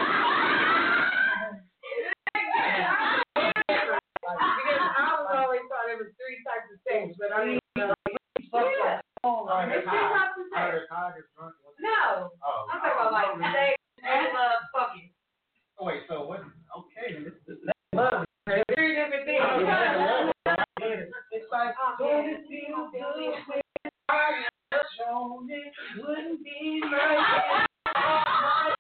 because I was always thought there was three types of sex, but I didn't know. Yeah. Oh, There's three types of sex. No. I'm talking about like sex, and love, fucking. Oh wait, so what? Okay, this this love. Three different things. It's like, don't it feel good when I have shown it wouldn't be like that.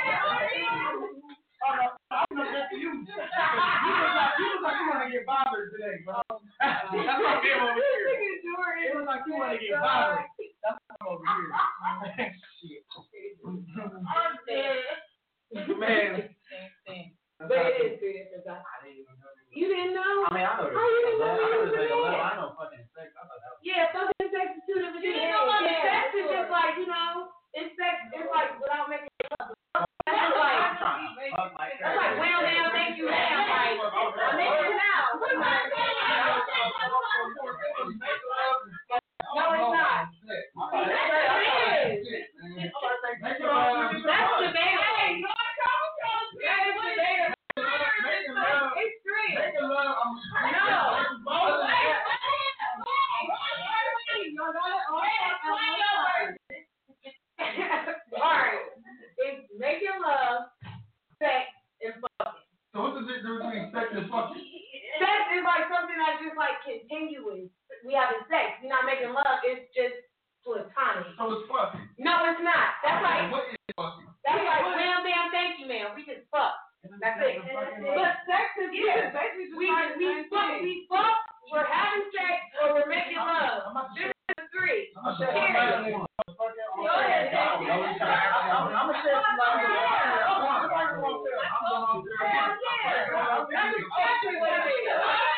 I'm not just you. You look like you look like you want to get bothered today, bro. That's what I'm over here. It looks like you want to get bothered. That's what I'm over here. Shit. I'm dead. Man. But it is three different types. I didn't even know. You didn't know? I mean, I know. How you didn't know? I know there's like a level. I know fucking sex. I thought that was. Yeah, fucking sex is two different things. You know what? Sex is just like, you know, it's sex, it's like without making love. That's just like, that's like, well, now, thank you, now. Like, I'm making it now. No, it's not. It is. That's debatable. That is debatable. It's three. Alright. It's making love, sex, and fucking. So what's the difference between sex and fucking? Sex is like something that's just like continuous. We having sex. We're not making love. It's just platonic. So it's fucking. No, it's not. That's like What is fucking? that's like wham bam thank you man. We just fuck. That's it. But sex is Yeah. basically just We like the we same fuck thing. we fuck. We're having sex or we're making love. This is three. I'm gonna say somebody Go ahead. I'm gonna say somebody That's exactly what it is.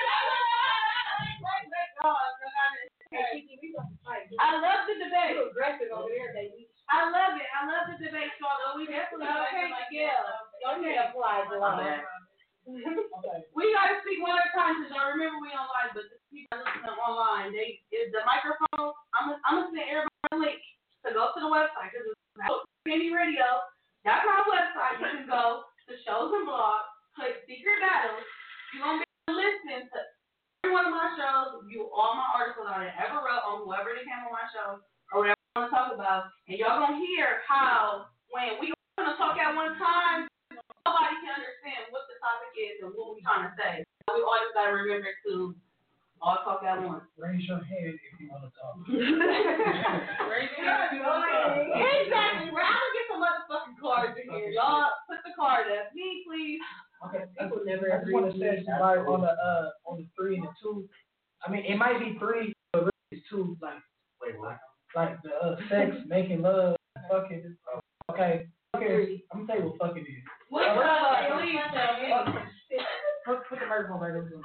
I love the debate. You're aggressive over there, baby. I love it. I love the debate, so we definitely Okay, like yeah. Don't need to apply the law. We gotta speak one at a time because y'all remember we on live, but the people that listen online, they is the microphone. I'm I'm gonna send everybody a link to go to the website because it's Candy Radio dot com website. You can go to shows and blogs, click Secret Battles. You're gonna be able to listen to every one of my shows, view all my articles I ever wrote on whoever they came on my show or whatever I want to talk about, and y'all gonna hear how when we gonna talk at one time. Nobody can understand what the topic is and what we're trying to say. We always gotta remember to all talk at once. Raise your hand if you want to talk. Raise your hand if you want to talk. Exactly. We're gonna get some motherfucking cards in here. Y'all put the card up. Me, please. Okay. People never I just want to say somebody on the uh on the three and the two. I mean, it might be three, but really it's two. Like, Wait, what? like the uh, sex, making love, fucking. Okay. Okay. I'm gonna tell you what fucking is. What the fuck? Please tell me. Put, put the microphone right over.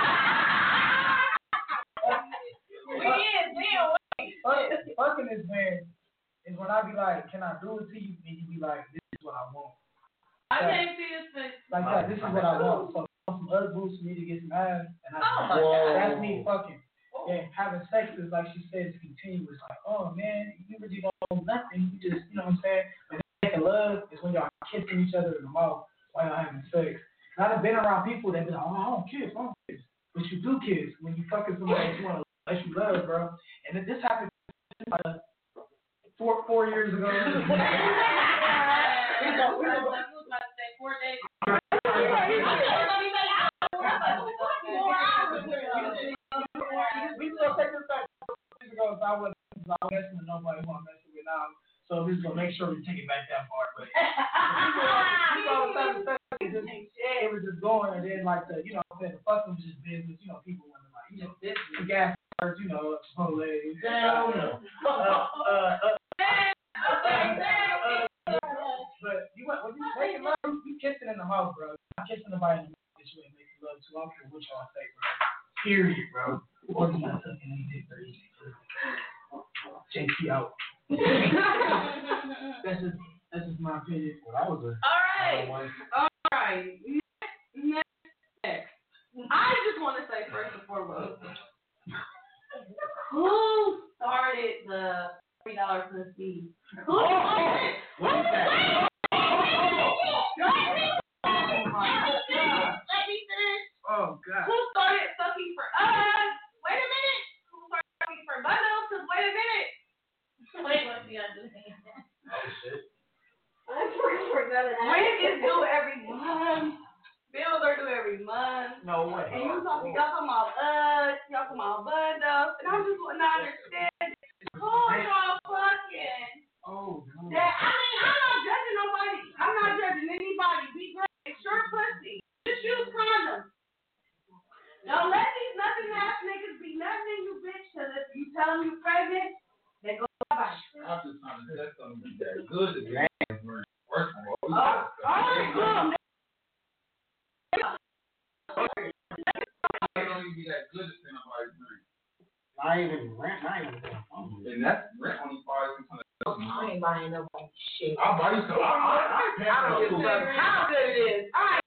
We is, damn. Fucking is when is when I be like, can I do it to you? And you be like, this is what I want. I can't see his face. Like that, this is what I want. So some other boosts for me to get some ass, and I, Oh my God. God. That's me fucking. Yeah, having sex is like she said, it's continuous. Like, oh man, you really don't know nothing. You just, you know what I'm saying? But making love is when y'all kissing each other in the mouth while y'all having sex. And I've been around people that be like, oh, I don't kiss, I don't kiss. But you do kiss when you fucking somebody that you want to let you love, bro. And if this happened uh, four four years ago. we go, we go, Four days. I wasn't I was messing with nobody who I'm messing with now. So we're just gonna make sure we take it back that far. But all of a sudden, it was just going, and then like the, you know, the fucking was just business. You know, people wanted like, you know, this the gas cards, you know, Chipotle, down, uh, uh, uh, but you went when you making love, you kissing in the mouth, bro. I'm kissing nobody in the mouth this way, making love too. I don't care what y'all say, bro. Period, bro. Or you not sucking any dick, bro. J T out. That's just that's just my opinion. Well, that was a. All right. All right. Next, next. I just want to say first and foremost, who started the three dollar pussy? Who started it? What is that? Let me finish. Oh God. Who started sucking for us? Wait a minute. Who started sucking for bundles? Cause wait a minute. Wait, what's the other thing? Oh shit. When is due every month? Bills are due every month. No way. And you talking, y'all talking about us, y'all talking about bundles, and I'm just not understanding. Who y'all fucking? Oh no. That, I mean, I'm not judging nobody. I'm not judging anybody. Be great. Short pussy. Just use condoms. Don't let these nothing ass niggas be nothing in you, bitch, because if you tell them you pregnant, they go bye. I'm just trying to test something that good to be worse than what we Oh, all right, good. It don't even be that good to send nobody's drink. Not even rent, not even. And that's rent only five, six hundred dollars. I ain't buying nobody shit. I'll buy you some. I, I, I, I don't give a fuck how good it is. All right.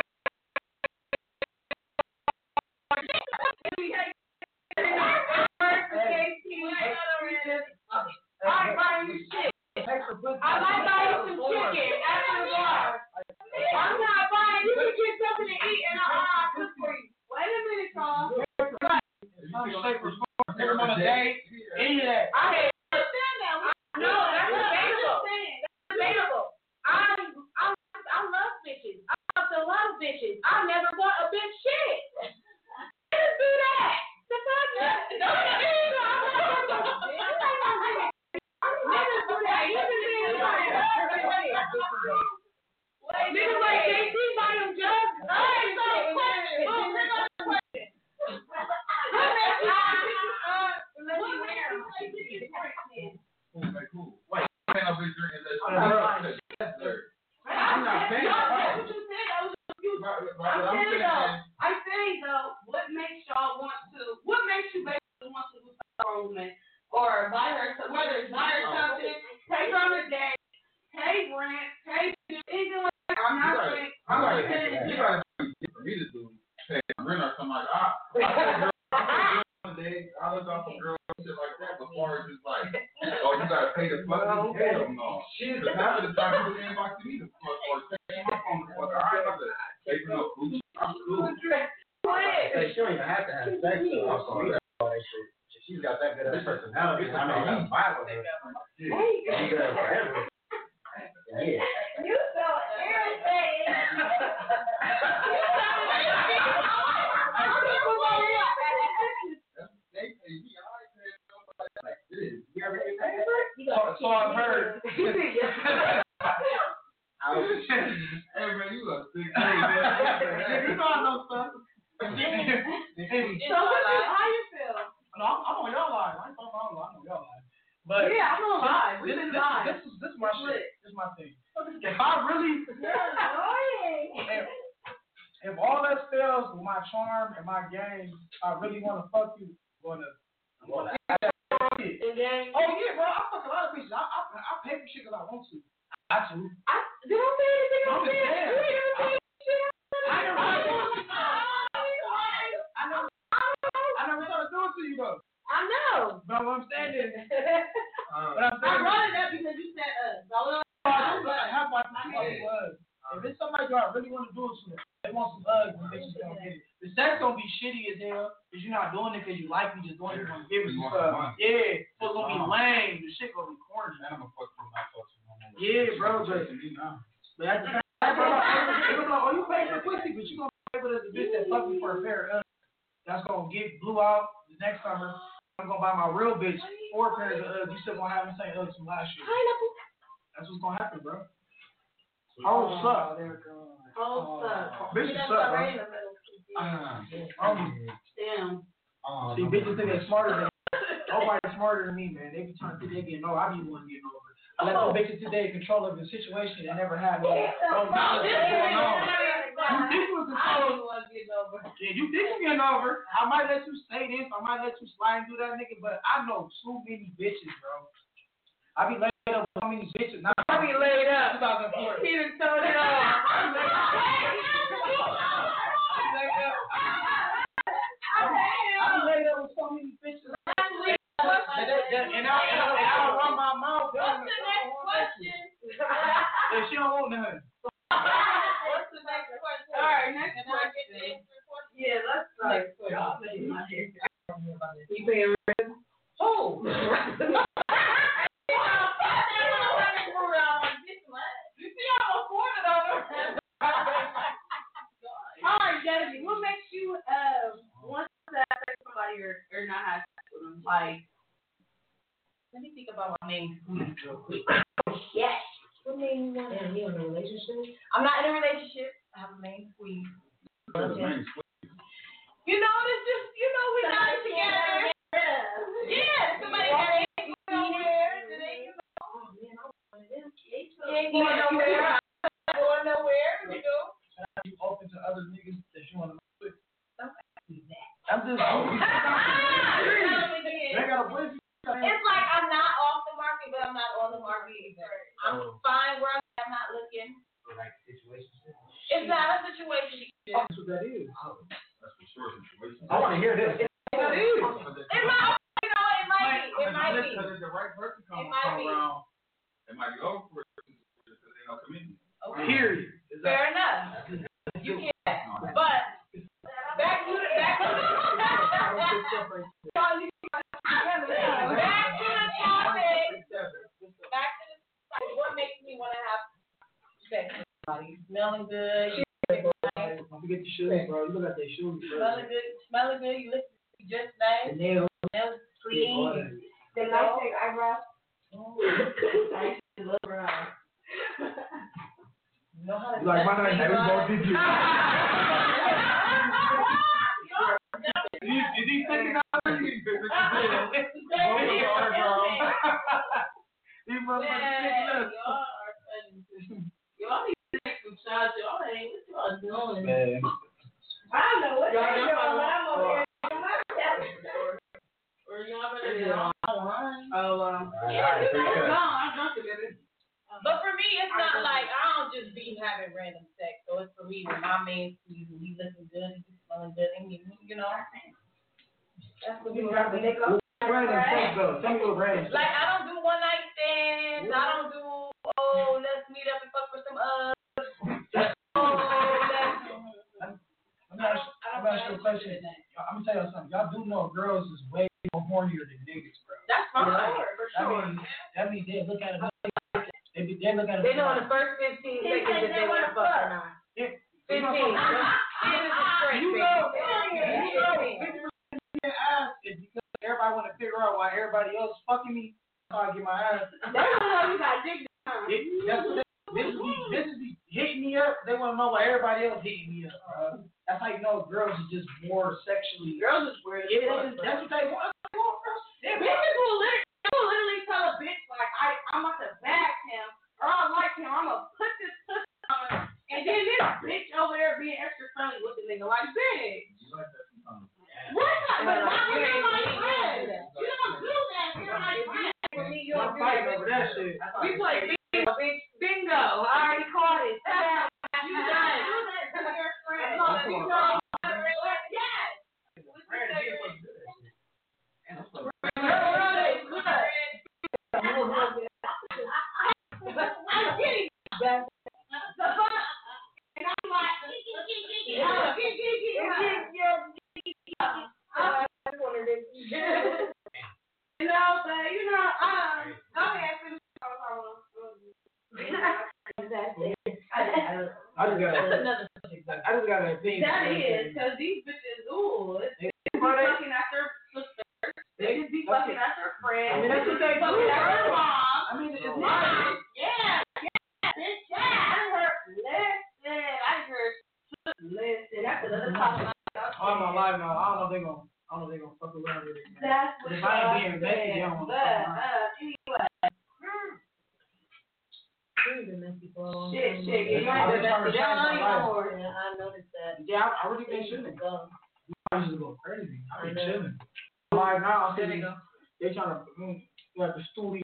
I buy you shit. I might buy you some chicken after the bar. I'm not buying. You can get something to eat and I'll, I'll cook for you. Wait a minute, y'all. Take them on a date. Any of that. I understand that. No, that's debatable. That's debatable. I I I love bitches. I fucked a lot of bitches. I never bought a bitch shit. Just do that. The fuck? No, no, no. Niggas do that. Even niggas like niggas like J T buy them drugs. All right, so question. Boom, bring on the question. What makes you what makes you like niggas pregnant? Cool, like, cool. Wait, I ain't no big drink in that shit. I'm not saying that's what you said. That was you. I'm saying though. I'm saying though. What makes y'all want to? What makes you basically want to do something woman or buy her? Whether it's buy her something, take her on a date, pay rent, pay anything like that. I'm not saying. I'm not saying. You gotta for me to do pay rent or something like that. I, I one day I looked off a girl and shit like that before it's just like, oh, you gotta pay the fuck. Hell no. Because half of the time people inbox me the fuck or take my phone the fuck. I ain't about to pay for no food. I'm cool. Hey, she don't even have to have sex though. I'm sorry. All that shit. She's got that good of a personality. I mean, he's vibe with her. She's good at whatever. Yeah. You so irritating. You ever get that? So I've heard. Hey man, you a sick dude. You know I know stuff. So how you feel? No, I'm, I'm on y'all line. I ain't talking about I know y'all line. But yeah, I'm on live. This, We've been this, live. this, this, this is my shit. This is my thing. If I really, if, if all that fails with my charm and my game, I really want to fuck you. I'm gonna, I'm gonna. Oh yeah, bro. I fuck a lot of bitches. I, I, I pay for shit because I want to. I do. I did I say anything I'm on just there? saying. You ain't never say shit. I never. I never. I never thought to do it to you though. I know. But what I'm saying is, Um, but I'm I saying. brought it up because you said us. So Half my fucking was. If it's somebody who I really want to do it to, they want some hugs and bitches gonna get it. The sex gonna be shitty as hell because you're not doing it because you like me, just doing it because I'm giving you stuff. Yeah, so it's gonna be lame. The shit gonna be corny. I'm a fuck from my fuck from my Yeah, bro, but but at the same time, bro, like, oh, you pay for pussy, but you gonna pay for the bitch that fuck me for a pair of us. That's gonna get blew out the next summer. I'm gonna buy my real bitch four pairs of Uggs. You still gonna have the same Uggs from last year. That's what's gonna happen, bro. Hoes suck. Hoes suck. Bitches suck, bro. Damn. See, bitches think they're smarter than nobody's smarter than me, man. They be trying to think they getting over. I be one getting over. I let them bitches today in control of the situation. They never had no. No, no, you think you was control? Yeah, you think you getting over? I might let you say this. I might let you slide and do that, nigga. But I know too many bitches, bro. I be laid up with so many bitches. Now, I be laid up. two thousand four. He done told it all. I be laid up with so many bitches. And, and, I, and, I, and I run my mouth. What's the next question? And she don't want nothing. What's the next question? All right, next question. Yeah, let's start. You paying rent? Oh. All right, Debbie, what makes you uh want to have sex with somebody or, or not have sex with them? Like, let me think about my main squeeze real quick. Yes. What main one? Are you in a relationship? I'm not in a relationship. I have a main squeeze. You know, it's just, you know, we got it together. Yeah, somebody got it nowhere. They, oh, man, I want them. You ain't going nowhere. Going nowhere, you know. You open to other niggas that you want to mess with. Don't ask me that. I'm just. They got a boyfriend. It's like I'm not off the market, but I'm not on the market either. I'm fine where I'm at. I'm not looking. Like situation. It's not a situation. That's what that is. That's for sure situation. I want to hear this. It might, you know, it might be. It might be. Because if the right person comes It might be. around, it might be over for it because they don't come in. Okay. Period. Fair enough. You can, but back to the back to the back to the topic. Back to the topic. What makes me want to have sex with somebody? Smelling good. Don't forget your shoes, bro. You look at their shoes, bro. Smelling good. Smelling good. You look just nice. The nails. Nails clean. The nice thing eyebrows. Nice little brown. You know how to like my name, we both did you. Is he taking out? These motherfuckers. Y'all need to take some shots. Y'all ain't what y'all doing. Man. I don't know what y'all doing. I'm over here. Or y'all better get on. Oh, um. No, I'm drunk together. But for me, it's not like I don't just be having random sex. So it's for me when my main squeeze, he looking good, he smelling good, and he, you know. That's what we got to take up. Random sex though. Some people random. Like I don't do one night stands. I don't do oh let's meet up and fuck for some uh. Oh, let's. I'm not. I'm not sure. Question. I'm gonna tell you something. Y'all do know girls is way more hornier than niggas, bro. That's fine. For sure. That means that means they look at it. They be they look at it. They know in the first fifteen seconds if they want to fuck or not. Fifteen. You know. You know. Ass is because everybody want to figure out why everybody else is fucking me. So I get my ass. They don't know you got dick down. That's what they, this is be this is be hitting me up. They want to know why everybody else hitting me up. Bro. That's how you know girls are just more sexually. Girls is weird. Yeah, that's what they want. Bitches will literally, will literally tell a bitch like I I'm about to back him or I like him. I'm gonna put this pussy on him. And then this bitch over there being extra friendly with the nigga like bitch. You like that sometimes. What? But not when you're my friend. You don't do that. You're my friend. For me, you're I'm fighting over that shit. We play bingo. Bingo. I already caught it. You got it. Do that to your friend. Yes. You know, but you know, um, go ahead, finish. I just got another subject. I just got an opinion. That is, because these bitches, ooh, it's fucking at their sisters. They just be talking about live now. I don't know if they gonna. I don't know if they gonna fuck around with it. That's But what if I ain't being I'm messy, they saying. don't want to But, fuck around. uh, anyway. We've been messy for a long Shit, time. shit, you ain't been messy. They don't know you no more. Yeah, I noticed that. Yeah, I, I really been chilling. Go. I used to go crazy. I been I know. chilling. Live now, There they go. they trying to mm, like the studio.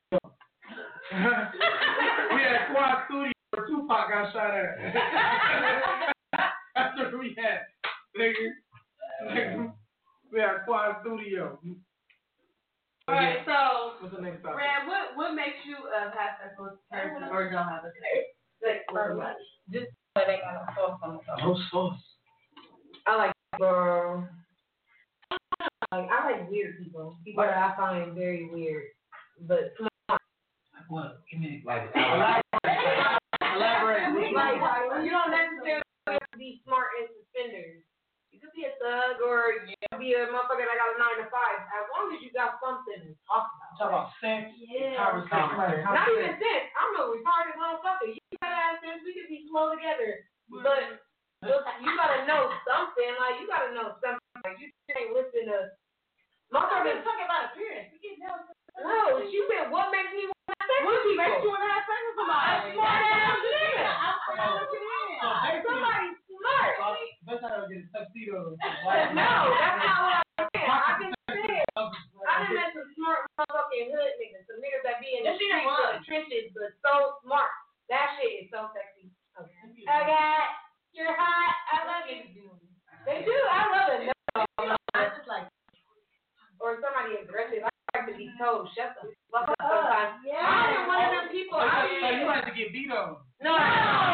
We had Quad Studio where Tupac got shot at. That's what we had, nigga. Nigga. We had Quad Studio. All right, so What's the next topic? Red, what what makes you uh, have sex with a person or don't have a sex with somebody? Just so they got a sauce on the top. No sauce. I like people. Like, I like weird people. People that I find very weird, but smart. Like what? Give me Like, elaborate. Elaborate. Like, like, you don't necessarily have to be smart in suspenders. You could be a thug or you could be a motherfucker that got a nine to five. As long as you got something to talk about. Talk about sex, Yeah. conversation. Not even sense. I'm a retarded motherfucker. You gotta have sense. We could be slow together. But look, you gotta know something. Like, you gotta know something. Like, you can't listen to. Motherfuckers talking about appearance. You can't tell. No, she said, what makes me want to have sex What with makes you people? want to have sex with somebody? A smart ass nigga. I'm gonna look it in. So basically, Somebody smart. that's how I get a tuxedo. No, that's not what I'm saying. I just said. I done met some smart motherfucking hood niggas. Some niggas that be in the streets or the trenches, but so smart. That shit is so sexy. Okay. Okay. You're hot. I love you. They do. I love it. No, I just like. Or somebody aggressive. I like to be told, shut the fuck up sometimes. Yeah. I'm one of them people. So, I you- so you had to get beat on. No. No.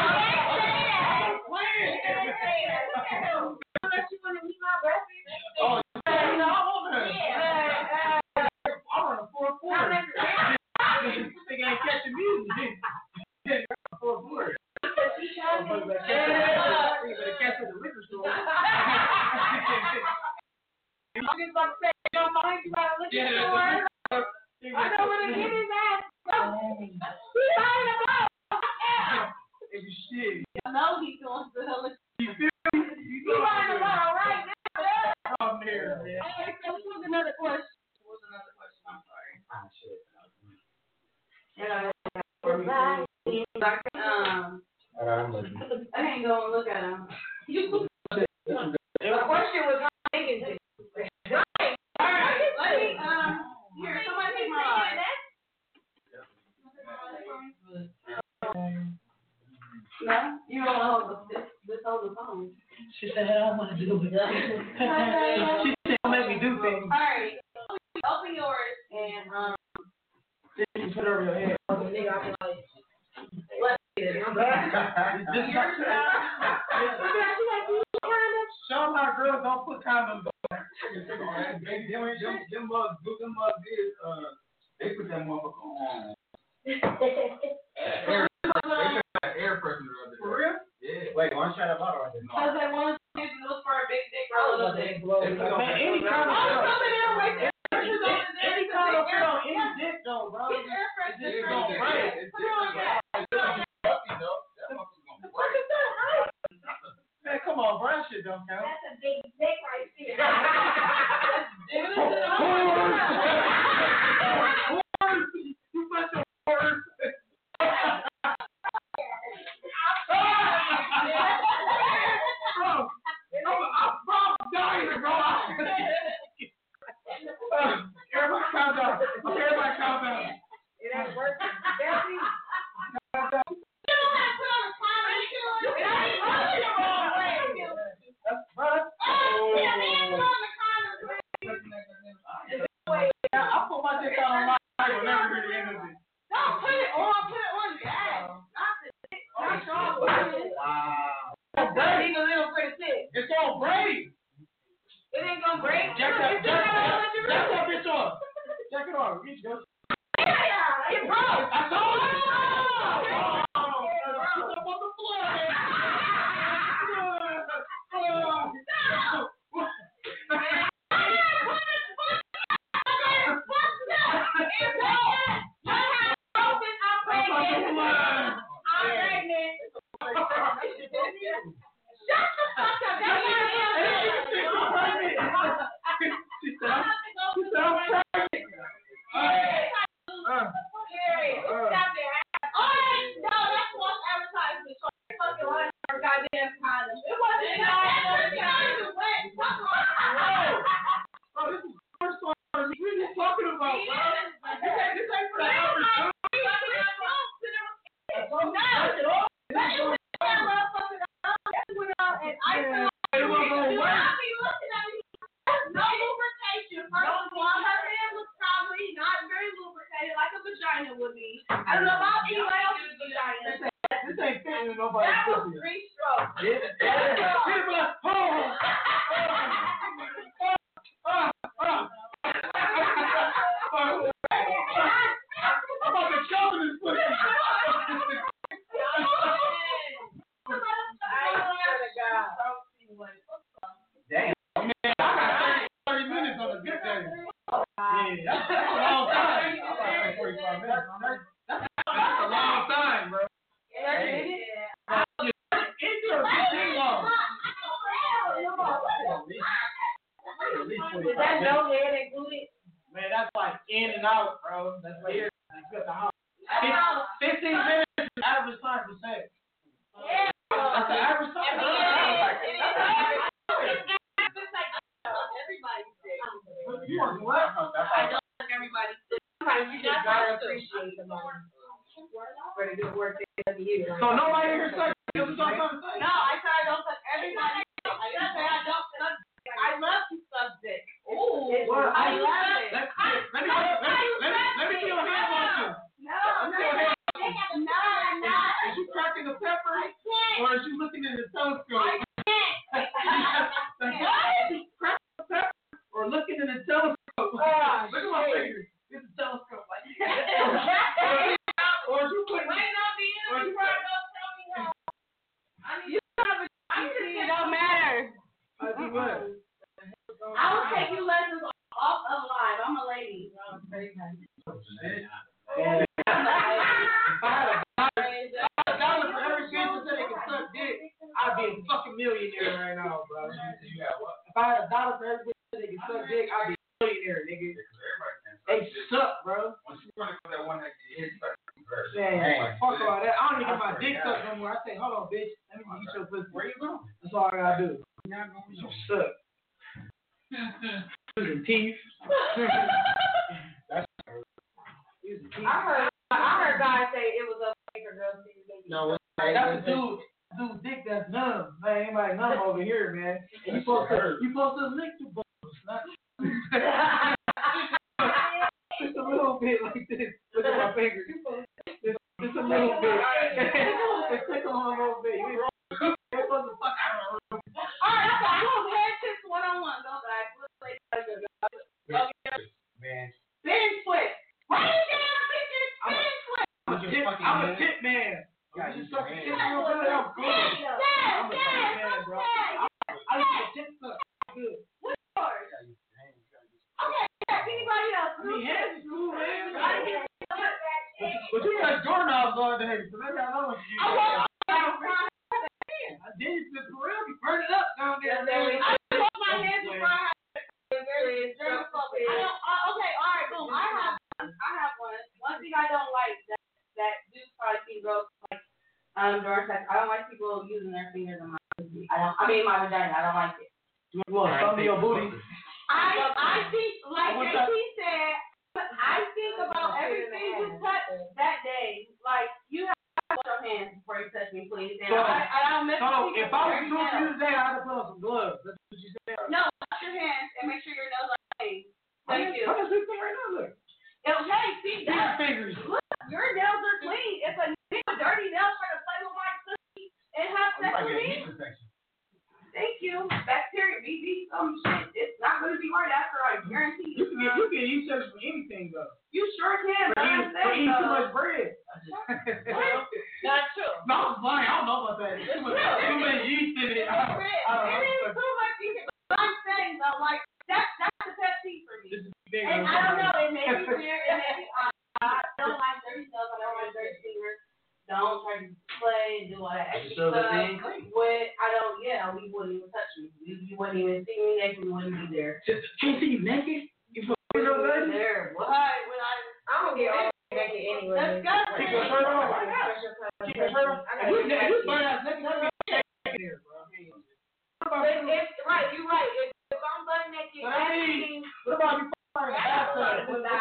When? Unless you want to meet my breakfast. Oh, you know, I want her. Yeah. I run a four four. Nigga ain't catching me. Four four. You better catch her at the liquor store. I'm just about to say, you don't mind you got a liquor store? I know where to get his ass. He's buying a bottle. Baby, shit. I know he's going to the liquor. You feel me? He's buying a bottle right now. I'm there, man. Hey, so what was another question? What was another question? I'm sorry. Ah, shit. Um, All right, I'm listening. I can't go and look at him. The question was how big is it? Right. All right, let me, um, here, somebody take my line. No, you don't hold the, this, this hold the phone. She said, I don't want to do it. She said, don't make me do things. All right, open yours and, um, You put it over your head. Nigga, I'm like, let's see it. This is Yours now. show them how girls don't put condoms on. Baby, them, them, them mugs, them mugs is, uh, they put that motherfucker on. Air, they put that air freshener up there. For real? Yeah. Wait, one shot of water right there. Because they want to use those for a big dick or a little dick. They put Man, any on condom. Oh, come in there with air fresheners on the Any condom fit on any dick though, bro. Get air fresheners It's right gonna there. break. It's Put it on that. Bucky, though. That motherfucker's gonna break. Man, come on, bro. That shit don't count. That's a big dick right there. You bunch of words. Bro, I'm, I'm, I'm dying, bro. Everybody calm down. Everybody calm down. It ain't working. Jesse. Calm down. That's right. Yeah, I put my dick on my I will never hear the end of it. No, put it on, put it on your ass. Not the dick. Not your ass. Wow. That's not even a little pretty sick. It's all break. It ain't gonna break. Jack that, jack that, jack that bitch off. Jack it off. Reach, go. Yeah, it broke. I told you. Oh, it's up on the floor, man. Shut the fuck up. That's not This ain't for the average dude. No lubrication. First of all, her hand was probably not very lubricated like a vagina would be. I don't know about anybody else's vagina. This ain't fitting in nobody's That was pussy. three strokes. Yeah. Hit my home. I'm about to choke this pussy. Damn. Man, I got thirty minutes on a good day. Yeah, that's, that's a long time. I'm about to say forty-five minutes. That's, that's a long time, bro. Hey. It's your fifteen long. Is that no head included? Man, that's like in and out, bro. That's like here. That's the house. Fifteen minutes is the average time for sex. Yeah. That's the average time. Everybody's sick. You are what? I don't think everybody's sick. Sometimes you just gotta appreciate somebody for the good work they do to you. So nobody here sucks. That's what I'm trying to say. No, I said I don't touch everybody. I didn't say I don't touch dick. I love to suck dick. Ooh. Well, I love it. Let, let, me, let, me, let, me, let me see your hand motion. No, no, no, no. Is you cracking the pepper? I can't. Or is you looking in the telescope? I can't. Cracking the pepper or looking in the telescope? Oh, Look at my shit. fingers. It's a telescope. Like or you put Wait, no, be in the front. Don't tell me no. I mean, you have a I'm just saying it don't matter. I do what? I will take you lessons off of live. I'm a lady. And if I had a dollar for every bitch that said they could suck dick, I'd be a fucking millionaire right now, bro. If I had a dollar for every bitch that said they could suck dick, I'd be a millionaire, nigga. They suck, bro. Man, fuck all that. I don't even get my dick sucked no more. I say, hold on, bitch. Let me eat your pussy. Where you going? That's all I gotta do. You suck. Using teeth. That's I heard, I heard guys say it was okay for girls to use baby. No, that's a dude. Dude, dick that's numb. Man, ain't like numb over here, man. And you supposed to, you supposed to lick the balls, not. Just a little bit like this. Look at my fingers. Just, just a little bit. Just tickle on a little bit. You ain't wrong. You're supposed to fuck out of the room. All right, that's all. Head tips one on one. Go back. Man. Bench twist. Why you getting a picture? Bench twist. I'm a tip, I'm a tip man. I just suck the tip real good. I'm good. I'm a tip man, bro. I like the tip suck. Good. What's yours? Okay, yeah, anybody else? I mean, hands is cool, man. But you got doorknobs all day, so maybe I know what you do. I did it to for real. You burn it up down there. I put my hands in front. Okay, all right, boom. I have, I have one. One thing I don't like that that dudes probably see girls like um during sex. I don't like people using their fingers in my pussy. I don't. I mean my vagina. I don't like it. You want thumb in your booty? I I think like J T said. I think about everything you touch that day. Like you have to wash your hands before you touch me, please. And So, I, I don't miss. So if I was to do it for you today, I had to put on some gloves. That's what you said. No, wash your hands and make sure your nails are clean. Thank you. I'm just looking right now. Look. Okay, see that. Fingers. Look, your nails are clean. If a nigga dirty nails trying to play with my pussy and have sex with me, thank you. Bacteria, B B, some shit. It's not going to be right after, I guarantee You you. can get, you can use sex for anything though. You sure can, but I'm For saying eating too though. much bread. Not true. No, I was lying. I don't know about that. Too much, too much yeast in it. I don't, I don't It is know. too much eating. But I'm saying though, like that's that's the pet peeve for me. This is big. And I don't know. It may be weird. It may be odd. I don't like dirty nails. I don't like dirty fingers. Don't try to play and do all that extra stuff. What I don't, yeah, we wouldn't even touch me. You, you wouldn't even see me naked. We wouldn't be there. Just can't see you naked. You put your dirty. There. What? When I, I'm gonna get all naked anyway. disgusting. Keep your shirt on. Keep your shirt on. If you if you burn out naked, that'd be naked there, bro. I mean, what about If, if, right, you're right. If, if I'm butt naked, What I mean, what about you in the bathtub? What about that?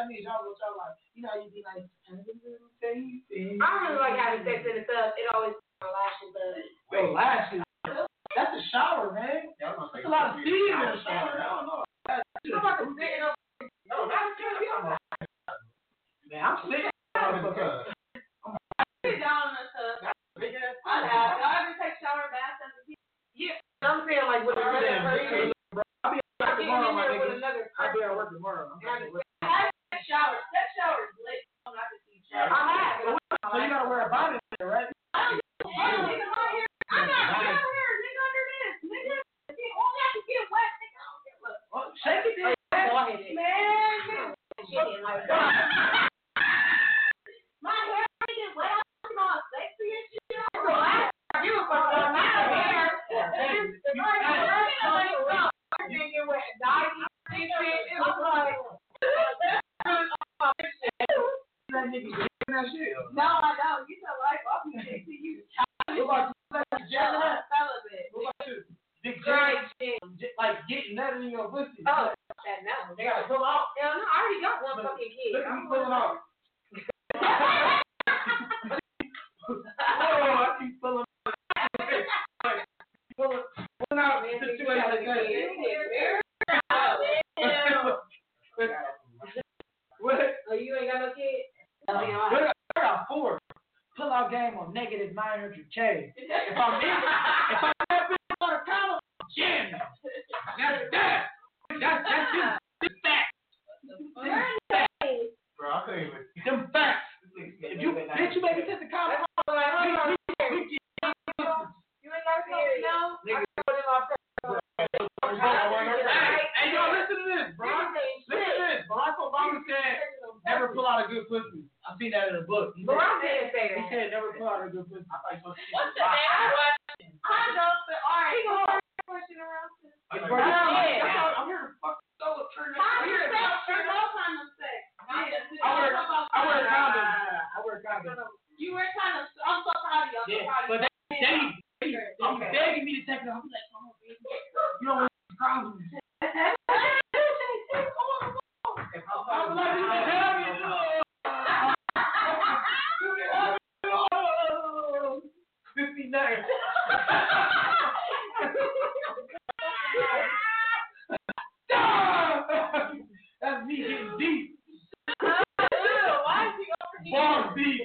that means y'all what y'all like. You know, you be like, I don't really like having sex in the tub. It always my lashes up. Yo, lashes. That's a shower, man. That's a lot of steam in the shower. I don't know. I'm about to sit up. No, that's good. Man, I'm sick. I'm Sit down in the tub. I have. Y'all ever take shower baths as a kid? Yeah. I'm saying like with another person. I'll be at work tomorrow, my nigga. I'll be at work tomorrow. I have shower. That shower is lit. I'm not gonna see shower. I have. So you gotta wear a bonnet there, right? I'm not down here, nigga, under this. Nigga, only I can get wet, nigga. I don't get what. Well, shake it, then. Man, my hair get wet. I'm all sexy and shit. You were fucking on my hair. If I had a thinking with doggy shit, it was like. That nigga getting that shit. No, I don't. Get your life off me. You What about you? celibate. What about you? Dick Jerry, like getting nutted in your pussy. Oh, that no. They gotta pull off. Hell no, I already got one fucking kid. Look at me pulling off. Oh, I keep pulling off. Pulling, pulling out situation like that. What? Oh, you ain't got no kid? I got four. Pull out game on negative nine hundred K. If I'm in, if I'm that bitch on a column, I'm jamming. That's that. That's that's just this fact. Bro, I couldn't even. Them facts. If you bitch, you maybe take the column. You ain't got no kid? No. Hey, y'all, listen to this, bro. Listen to this. Barack Obama said, never pull out a good pussy. I seen that in a book. He Barack didn't say He that. said, never pull out a good pussy. I thought you supposed to What's the name? Condoms, but all right. He gonna pushing around too. I'm here to fuck so turn it. Condom sex. There's no condom sex. I wear, I wear condoms. I wear condoms. You wear condoms. I'm so proud of you. I'm so Yeah, proud of but you. they, they, they, they begging me to take it. I'm like, oh, baby, you don't want condoms. I'm like, tell me, no. fifty-nine. That's me getting deep. Why is he over here? Balls deep.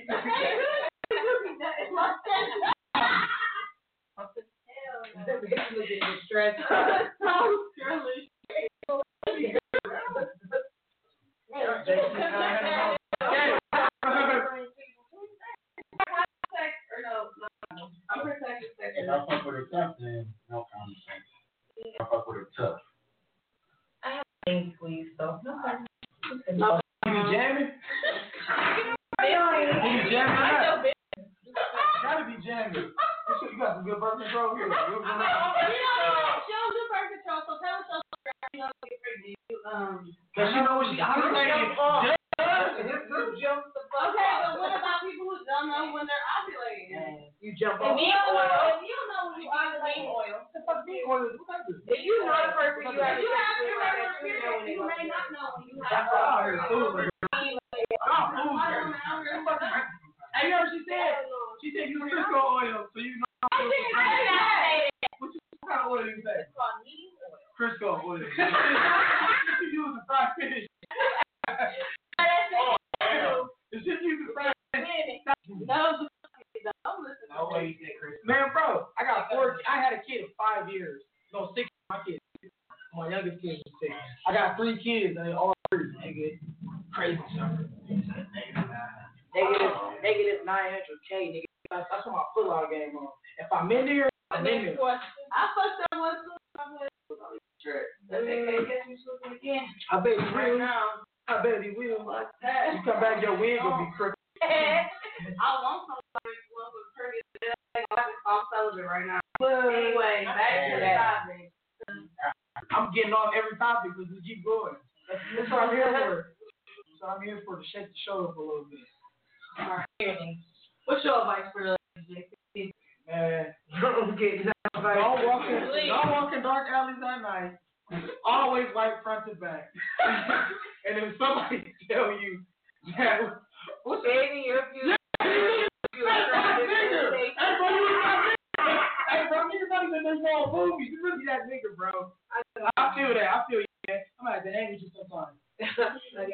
If I fuck with a tough, then no conversation. If I fuck with a tough. I have things for you, so no problem. You be jamming? You be jamming or not? Gotta be jamming. You got some good birth control here. You don't she don't do birth control, so tell us so you know get pregnant. Um, Cause you know what she ovulating. Okay, but what about people who don't know when they're ovulating? You jump If off. you don't know, if you don't know when you ovulate oil. What the fuck mean oil? What that is? If you know the person you have If you have to irregular periods, you may not know when you have. That's all I heard. Food. Hey, you know what she said? She said you Crisco oil, so you know. What kind of oil you say? It's called kneading oil. Crisco oil. You use the fried fish. It's just use the fried fish. No, don't listen to No way you said Crisco. Man, bro, I got four. I had a kid of five years. No, six. My kids. My youngest kid was six. I got three kids, and they all three. Nigga, crazy something. Negative, negative nine hundred K, nigga. That's, that's what my pull-out game on. If I'm in there, I'm in there. I fucked that one too. Let me get you something again. I bet you Right will. now. I bet he will. Like that. You come back, your wig will be crooked. I want somebody who wants to turn it down. I'm celibate right now. Anyway, back to the topic. I'm getting off every topic because we keep going. That's, that's what I'm here for. So I'm here for to shake the show up a little bit. All right. What's your advice for the ladies? Man, don't get don't walk in, don't walk in dark alleys at night. Always wipe front to back. And if somebody tell you that. What's Baby, you're beautiful. Hey, bro, you not nigga. Hey, bro, niggas not even in small movies. You really that nigga, bro. I feel that. I feel you, man. I'm gonna have to hang with you sometime. Okay.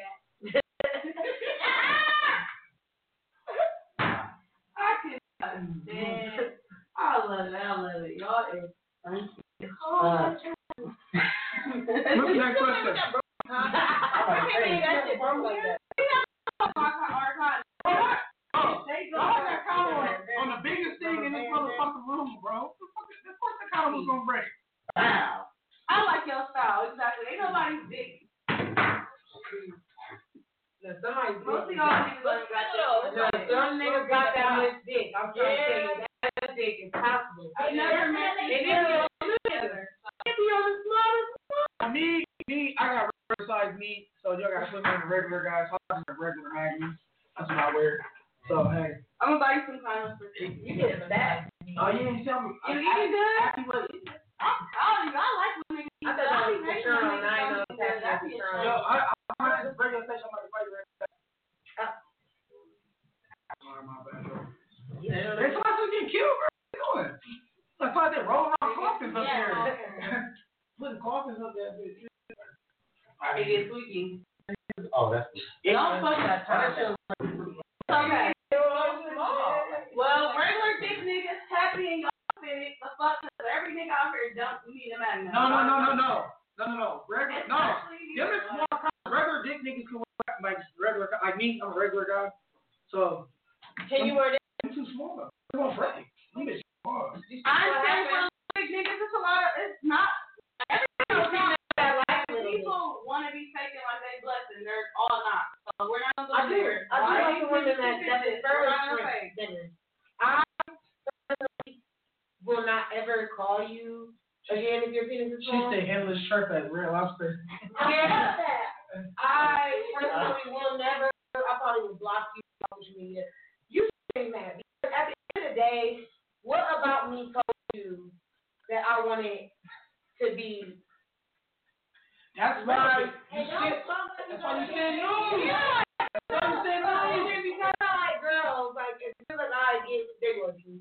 I can stand. I love it. I love it. Y'all is funny. Uh, What's the next question? I can't believe that shit broke like that. On the biggest thing in this motherfucking room, bro. Of course the condom was gonna break. Wow. I like your style, exactly. Ain't nobody's dick. No, somebody's Most of dick. y'all niggas ain't got that. No, some niggas got that much dick. I'm trying to tell you, that dick is possible. I never met And if you're on the if you're on the smallest one. Me, me, I got regular size meat, so y'all gotta put me in the regular guys. So I just regular magnums. That's what I wear. So hey. I'm gonna buy you some condoms for free. You get a bag. Oh, you didn't tell me. You eat good? I, I, I, I like when niggas eat I good. thought that I was hate for sure when on niggas nine don't oh eat good. That be a seven. Yo, shame. I, I, I'm at this radio station. I'm about to fight you right back. Sorry, my bad, bro. Yeah. They thought I was getting killed, bro. What are you doing? I thought they rolling around coffins up Yeah, there. okay. Putting coffins up there, bitch. It gets squeaky. Oh, that's Don't fuck that time. Okay. Well, regular dick niggas happy and y'all fitted. The fuck, every nigga out here don't need a magnet. No, no, no, no, no. No, no, no. Regular, no. Especially Them is small cops. Regular dick niggas can wear like regular, like me. I'm a regular guy. So. Can you wear that? I'm too small though. It won't break. I'm just small. I understand for big niggas, it's a lot of, it's not, everybody people want to be taken like they blessed and they're all not. So we're not going to I do. there. I do like the women that that prefer We're not gonna strength say. dinners. I personally will not ever call you again if your penis is She small. stay handling shirt at Red Lobster. Yeah. I personally will never. I probably will block you on social media. You say that because at the end of the day, what about me told you that I wanted to be? That's why you And said. That's why you said no. Yeah. That's why you said no. Because I like girls, like if you look, I get they will do.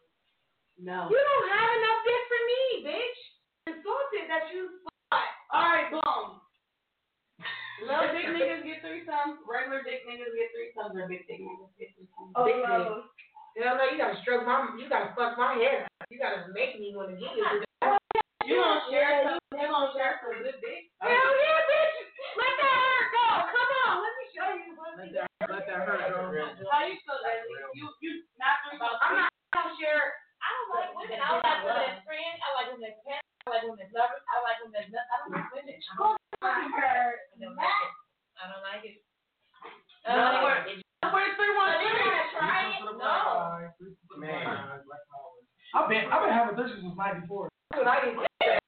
No. You don't have enough dick for me, bitch. Insulted that you thought. All right, boom. Little dick niggas get threesomes. Regular dick niggas get threesomes. Or big dick niggas get threesomes. Oh, big dick. Hell no, you gotta stroke my, you gotta fuck my head. You gotta make me want to get you. You don't share some. You don't share some good dick. Hell yeah, bitch. Let that hurt go. Come on, let me show you. Let that, let that hurt, girl. How you feel, Leslie? You you not threesomes. I'm not gonna share. I don't like women. I like women as friends. I like women as parents. I like women as lovers. I like women as nuts. I don't like women. I don't like it. I don't like it. I don't like it. For the three one But then three. I try it. No. Man. I've been, I've been having threesomes since ninety-four. That's what I did.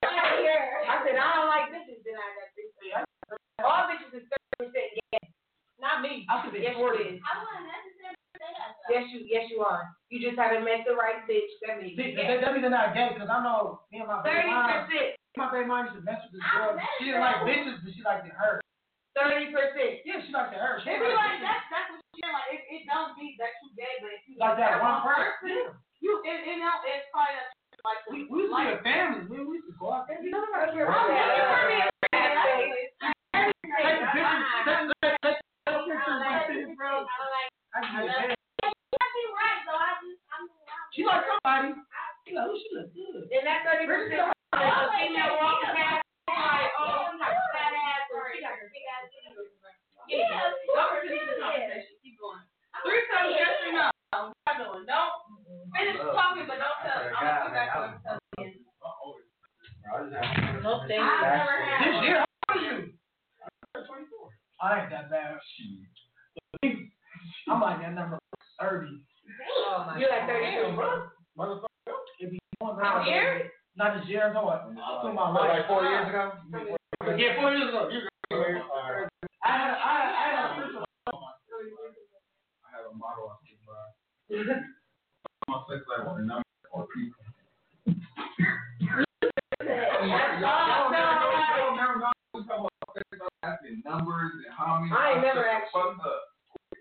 I said I don't like bitches. Then I got three. All bitches is thirty percent gay. Not me. I could be Yes, forty. you is. I wouldn't necessarily say that. though. Yes, you. Yes, you are. You just haven't met the right bitch. That means See, that, that means they're not gay, because I know me and my baby thirty mom, percent. my baby mom used to mess with this girl. She didn't like bitches, but she liked it her. Thirty percent. Yeah, she liked it her. She It liked be like it. that's that's what you like. It, it don't be that you gay, but if you Like that one person, person. you it it know it's probably a, like We, we used to be a family. We, we used to go out there. You know what I care I'm about gay for me. that. Take the pictures. Take the pictures. Take the pictures, bro. I can get it. She like somebody. She like, oh, she look good. And that thirty percent, a female walking past, like, oh, she got a fat ass, or she got a big ass. Yeah, Don't finish the conversation. Keep going. Three times yes or no. I'm doing. Don't finish talking, but don't tell. I'm gonna come back and tell you. No thank I've never had This one. year, how old are you? twenty-four. I ain't that bad. I'm like that number thirty. Oh my You're like thirty-two, bro. Motherfucker. It be going Out down. here? Not this year, no. Up to my What, life. like four years ago? Yeah, four years ago. You Alright. I had, I, I had a official. I have a model I stick by. My sex life on the number of people. That's all. Actually, numbers and how many. I ain't never asked you. Fucked up.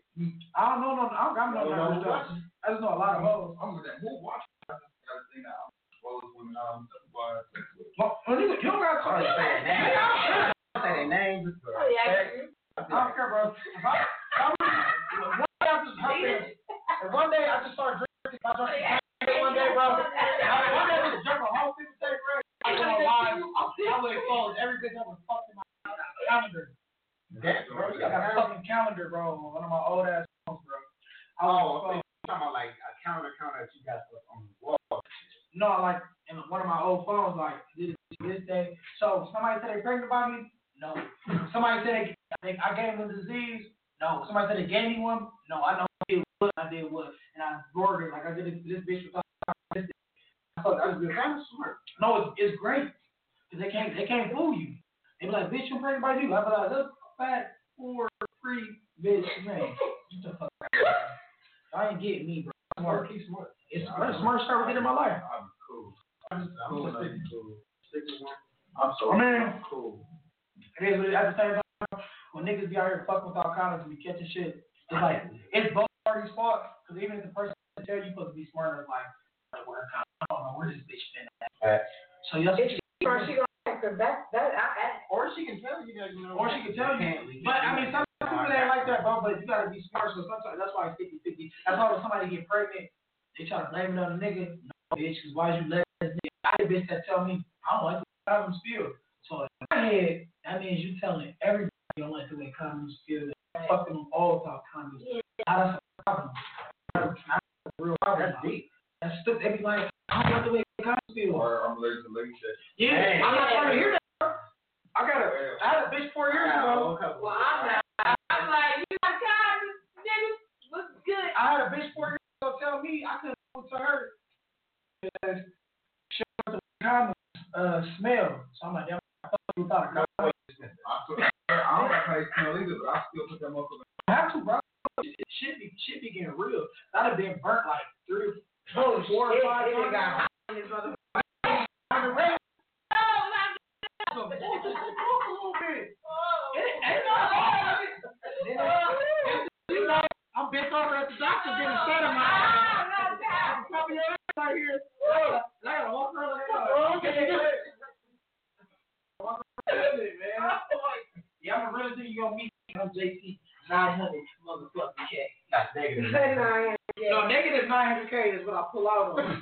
I don't know, no, I don't got no numbers. I just know a lot of hoes. I'm with that. Who watch? I gotta say now. Exposed women. Um, why? Well, you don't got to Say their names. Say their names. Oh, yeah. I don't care, bro. If I, I was, one day I just hopped in, and one day I just started drinking. I drank one day, bro. I, one day I just drank a whole fifty cent bread. I went online. I would close every bitch that was fucking my calendar. That, bro, I got a fucking calendar, bro. One of my old ass phones, bro. I oh, was so you're talking about like a counter counter that you got on the wall. No, like in one of my old phones, like this, this day. So somebody said they pregnant by me. No. Somebody said they, they, I gave them a disease. No. Somebody said they gave me one. No. I know I did what I did what, and I broke it like I did it, this bitch was this. Oh, that's kind of smart. No, it's, it's great because they can't they can't fool you. They be like, bitch, I'm pregnant by you. I be like, look, fat, poor, free, bitch, man. Get the fuck out. I ain't getting me, bro. Smart, keep smart. It's yeah, the smartest shit I ever did in my life. I'm cool. I'm just cool. I'm I'm cool. I'm so I mean, cool. It is what it, at the same time, when niggas be out here fucking without condoms and be catching shit, it's like, it's both parties' fault. Because even if the person tell you, you're supposed to be smart enough, like, like wear a condom. I don't know where this bitch been at. Right. So that's what Or she gonna because that that I, or she can tell you that you know. Or she can tell you. But I mean, some people ain't like that, bro. But you gotta be smart. So sometimes that's why it's fifty fifty. That's why when somebody get pregnant, they try to blame it on the nigga. No, bitch, because why you let this nigga? I had a bitch that tell me I don't like the condoms feel. So in my head, that means you telling everybody you don't like the way condoms feel. Fucking them all without condoms. Yeah. Now that's a problem. That's a real problem. That's deep. That's stupid. They be like, I don't like the way condoms feel. Or I'm allergic to lake shit. Yeah, hey, I'm not trying to hear that. I got a, I had a bitch four years ago. Well, I'm not. I'm like, you got condoms, nigga. What's good? I had a bitch four years ago tell me I couldn't go to her because she wanted the condoms uh, smell. So I'm like, damn. I thought I don't got to smell either, but I still put them up. I have to, bro. Shit be, shit be getting real. I'd have been burnt like three, oh, four or five times. On the red. I'm bent over at the doctor getting a set of my eye. Top of your ass right here. I gotta walk around like that. Yeah, I'm a real thing you gonna meet. I'm J T nine hundred motherfucking K. That's negative. No, negative nine hundred K is what I pull out on.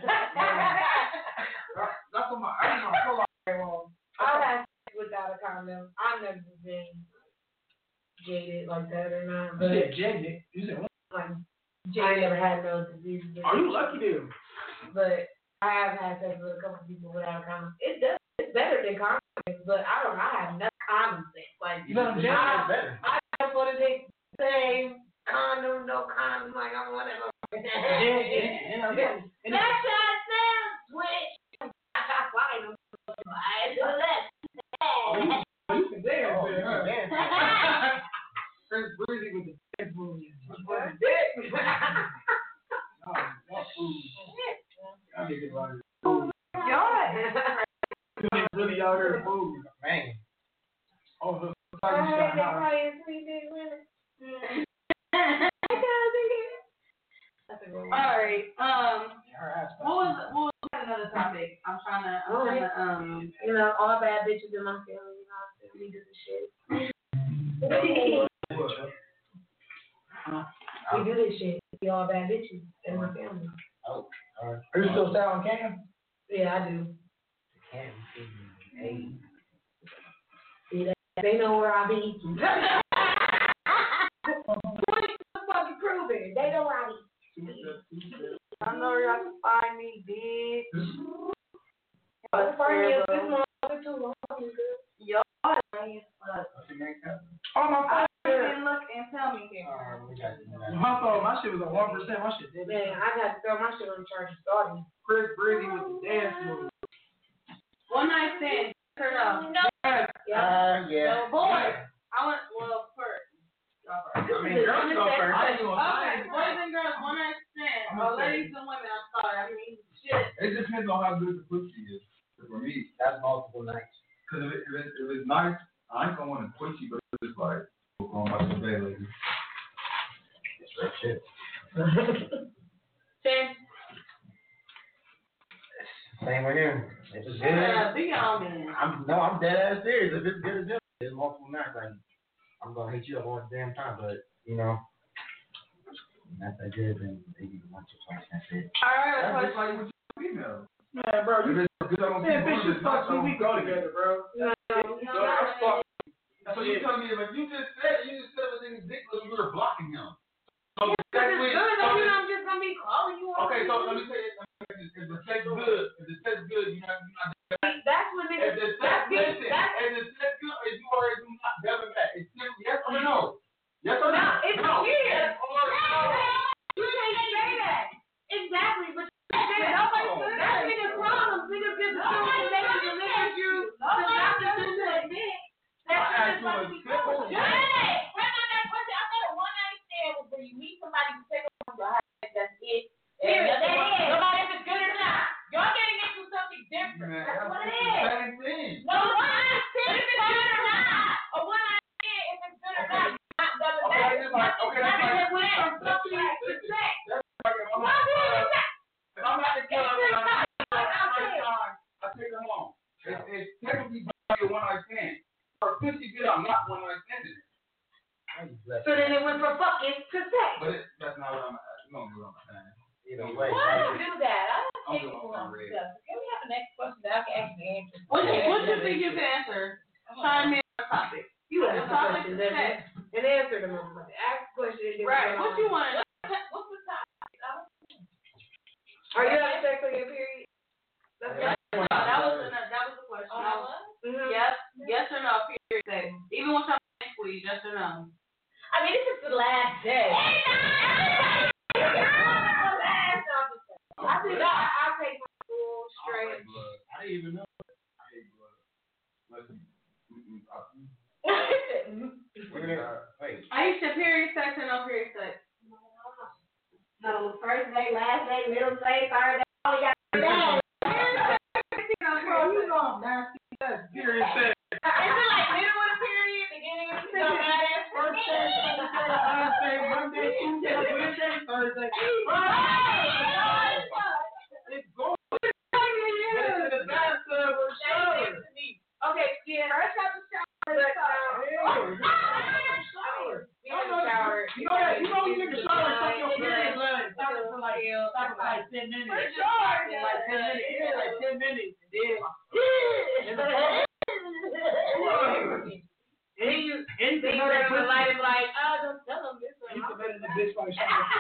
That's what my I my pull out on. I've had sex without a condom. I've never been jaded like that or not. But you said jaded? You said what? Like, I never had no diseases. Are you lucky, dude? But I have had sex with a couple of people without a condom. It does. It's better than condoms, but I don't. I have no condom sex. Like you know, what I'm I, better. I just want to take say condom, no condom, like I'm whatever. Yeah, yeah, yeah. That's how it sounds. Switch. That's why I don't do that. You can dance, man. Chris Breezy with the dance moves. Oh, that's food. Y'all niggas out here food. Y'all really out here food. Man. Oh, the fucking All right. Um. What was what was another topic? I'm trying to. I'm trying to. Um. You know, all bad bitches in my family. You know, we do this shit. We do this shit. We all bad bitches in my family. Oh. All right. Are you still selling cans? Yeah, I do. Cans. Hey. See, they know where I be. Fucking prove it. They know where I be. I know where y'all can find me, bitch. I'll find me a good mother too long. Y'all are nice. Oh, my phone. Then look and tell me. My phone, my shit was at one percent. My shit did. Man, I got to throw my shit on the charger starting. Chris Breezy with the dance move. One night stand. Turn off. No. Yeah. Uh, yeah. No, boy. I want, well, first. I mean, girls go first. Okay, boys and girls, one night stand. Or ladies and women, I'm sorry. I mean, shit. It depends on how good the pussy is. For me, that's multiple nights. Because if, it, if, it, if it's nice, I ain't gonna want to push you, but if just like, on my today, lady. Straight shit. Ten. Same right here. If it's good, Yeah, big on me. I'm no, I'm dead ass serious. If it's good, it's good. There's multiple nights. Like, I'm gonna hit you up all the damn time, but you know, that's that good. Then maybe once or twice. That's it. All right, That's just like with your female. Man, bro, you If it's good on man, people, bitch, you it's fuck not me, we on go you. together, bro. No, So I fuck. So you tell me, like you just said, you just said everything is ridiculous. We were blocking him. So It's exactly. good. So I mean, then- I'm just gonna be calling you. all okay, the so time. let me say it. If the sex good, if the sex good, you know, you not. That's what If niggas. the sex, That's listen, that's. if the sex good, if you already do not devil back, it's simple. Yes or no? Yes or no? No, it's no. weird. Yes or no? You can't say that. Exactly, but you can't say that. Nobody said that. That's niggas' problem. Niggas just assume they can deliver you to not to do to admit. That's I asked just you a like simple Hey, right on that question, I thought a one night stand was where you meet somebody, you take them to your house, that's it. Period. And That is. no matter if it's good or not. Y'all getting into something different. Man, That's what it the is. same thing. No, one night stand if it's good or not. A one night stand if it's good or not. Not double Okay, back. that's like, okay, that's like, That's what it is. that's like, It's sex. that's like, if I'm Why not, do you do that? if I'm not the club, It's and I'm not. I take her home. It's, it's technically a one night stand. For fifty good, I'm not one night standing. So then it went from fucking to sex. But it, that's not what I'm. You don't do what I'm saying. Either way. Why do you do that? I don't I'm think doing people what I'm want to ready. do that. Can we have the next question that I can actually answer? What you, what you think you can answer? Chime in on the topic. You The ask the topic question, is then sex. and answer the motherfucker. Ask the question. and then Right. go What on. you want to know? What's the topic? I don't Are you having sex on your period? That's Yes or no? That was the that was the question. Oh, that was? mm-hmm. Yes, yes or no? Period. Sex. Even when you're next week, yes or no? I mean, this is the last day. I think I, I take my full I straight. like blood. I didn't even know. I hate blood. Listen. mm-mm, I- Wait. Aisha, period sex or no period sex? No, first day, last day, middle day, third day, all you got to day. Bro, you know I'm nasty. That's period sex. Is it like middle of the period, beginning of the period? First day, second day, Thursday, Monday, Tuesday, Wednesday, Thursday. It's going. It's in the bathtub or shower. Okay, yeah. First have a shower. You know that, you know you take a shower and suck your period blood. Stop it for like, stop it for like ten minutes. For sure. Like ten minutes. Yeah, like ten minutes. And then. And then you, And then you you grab a light and be like, oh, don't tell them this one. You committed the bitch like shower.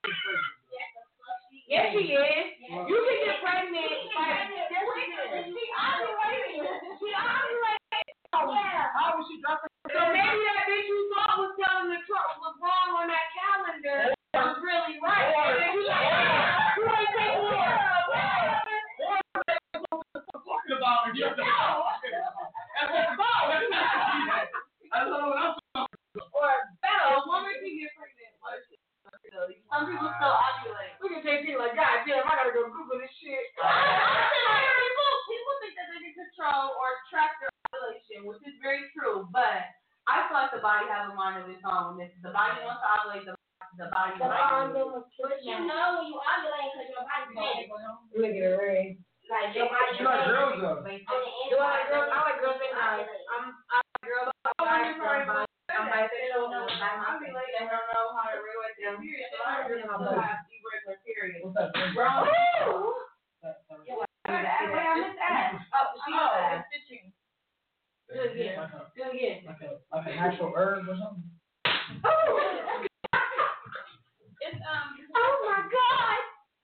Yes, she is. You can get pregnant. Like, yes, she is. She ovulated. She ovulated. Yeah. How was she dropping? So maybe that bitch you thought was telling the truth was wrong on that calendar was really right. And then you like, you ain't taking care of Talking about you have to That's what I'm talking about. That's what I'm talking about. or better. A woman can get pregnant. Some people still ovulate. Look at J P like, God damn, I gotta go Google this shit. people, people think that they can control or track their ovulation, which is very true, but I feel like the body has a mind of its own. If the body wants to ovulate, the, the body The will ovulate. But you know when you ovulate because your body's ready. Look at her ring. Like your body's You like ready. girls though. Do I like girls? I like girls big guys. I'm I like girls. I like girls. I'm bisexual. I be like, I don't know how to regulate their period, so I really don't have irregular periods. What's up, man? Bro, Wait, I missed that. Oh, she was stitching. Do it again. Like a, Do it again. like a, like a natural herb or something. It's um. Oh my God.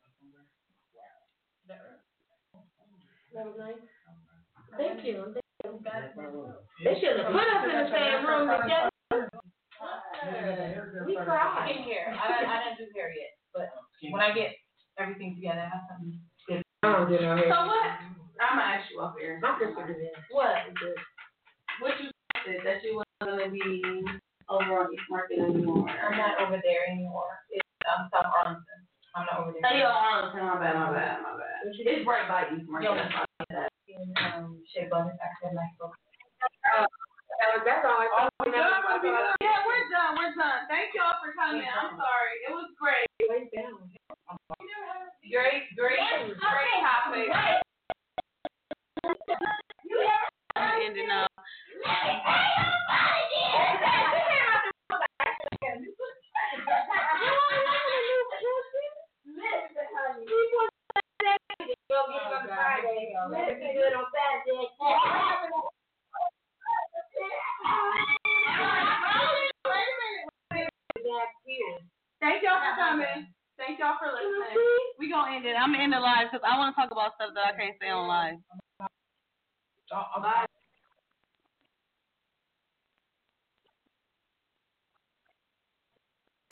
That was nice. Thank you. They should have put us in the same room together. We cried. Getting hair. I, I didn't do hair yet, but when I get everything together, I have something good. I don't do no hair. so what? I'm gonna ask you up here. My sister did that. What? What you said that you wasn't gonna be over on East Market anymore? I'm not over there anymore. It's um, South Arlington. I'm not over there. Hey, yo, Arlington, my bad, my bad, my bad. It's right by East Market. Yo, in um, Shea Butter. I said like so. That was that's all I Oh, thought. we're done, we're done. Yeah, we're done. We're done. Thank y'all for coming. I'm sorry. It was great. Lay down. Great, great, great topic. I'm ending up. Thank y'all for coming. Thank y'all for listening. We gonna end it. I'm gonna end the live because I want to talk about stuff that I can't say on live. I'm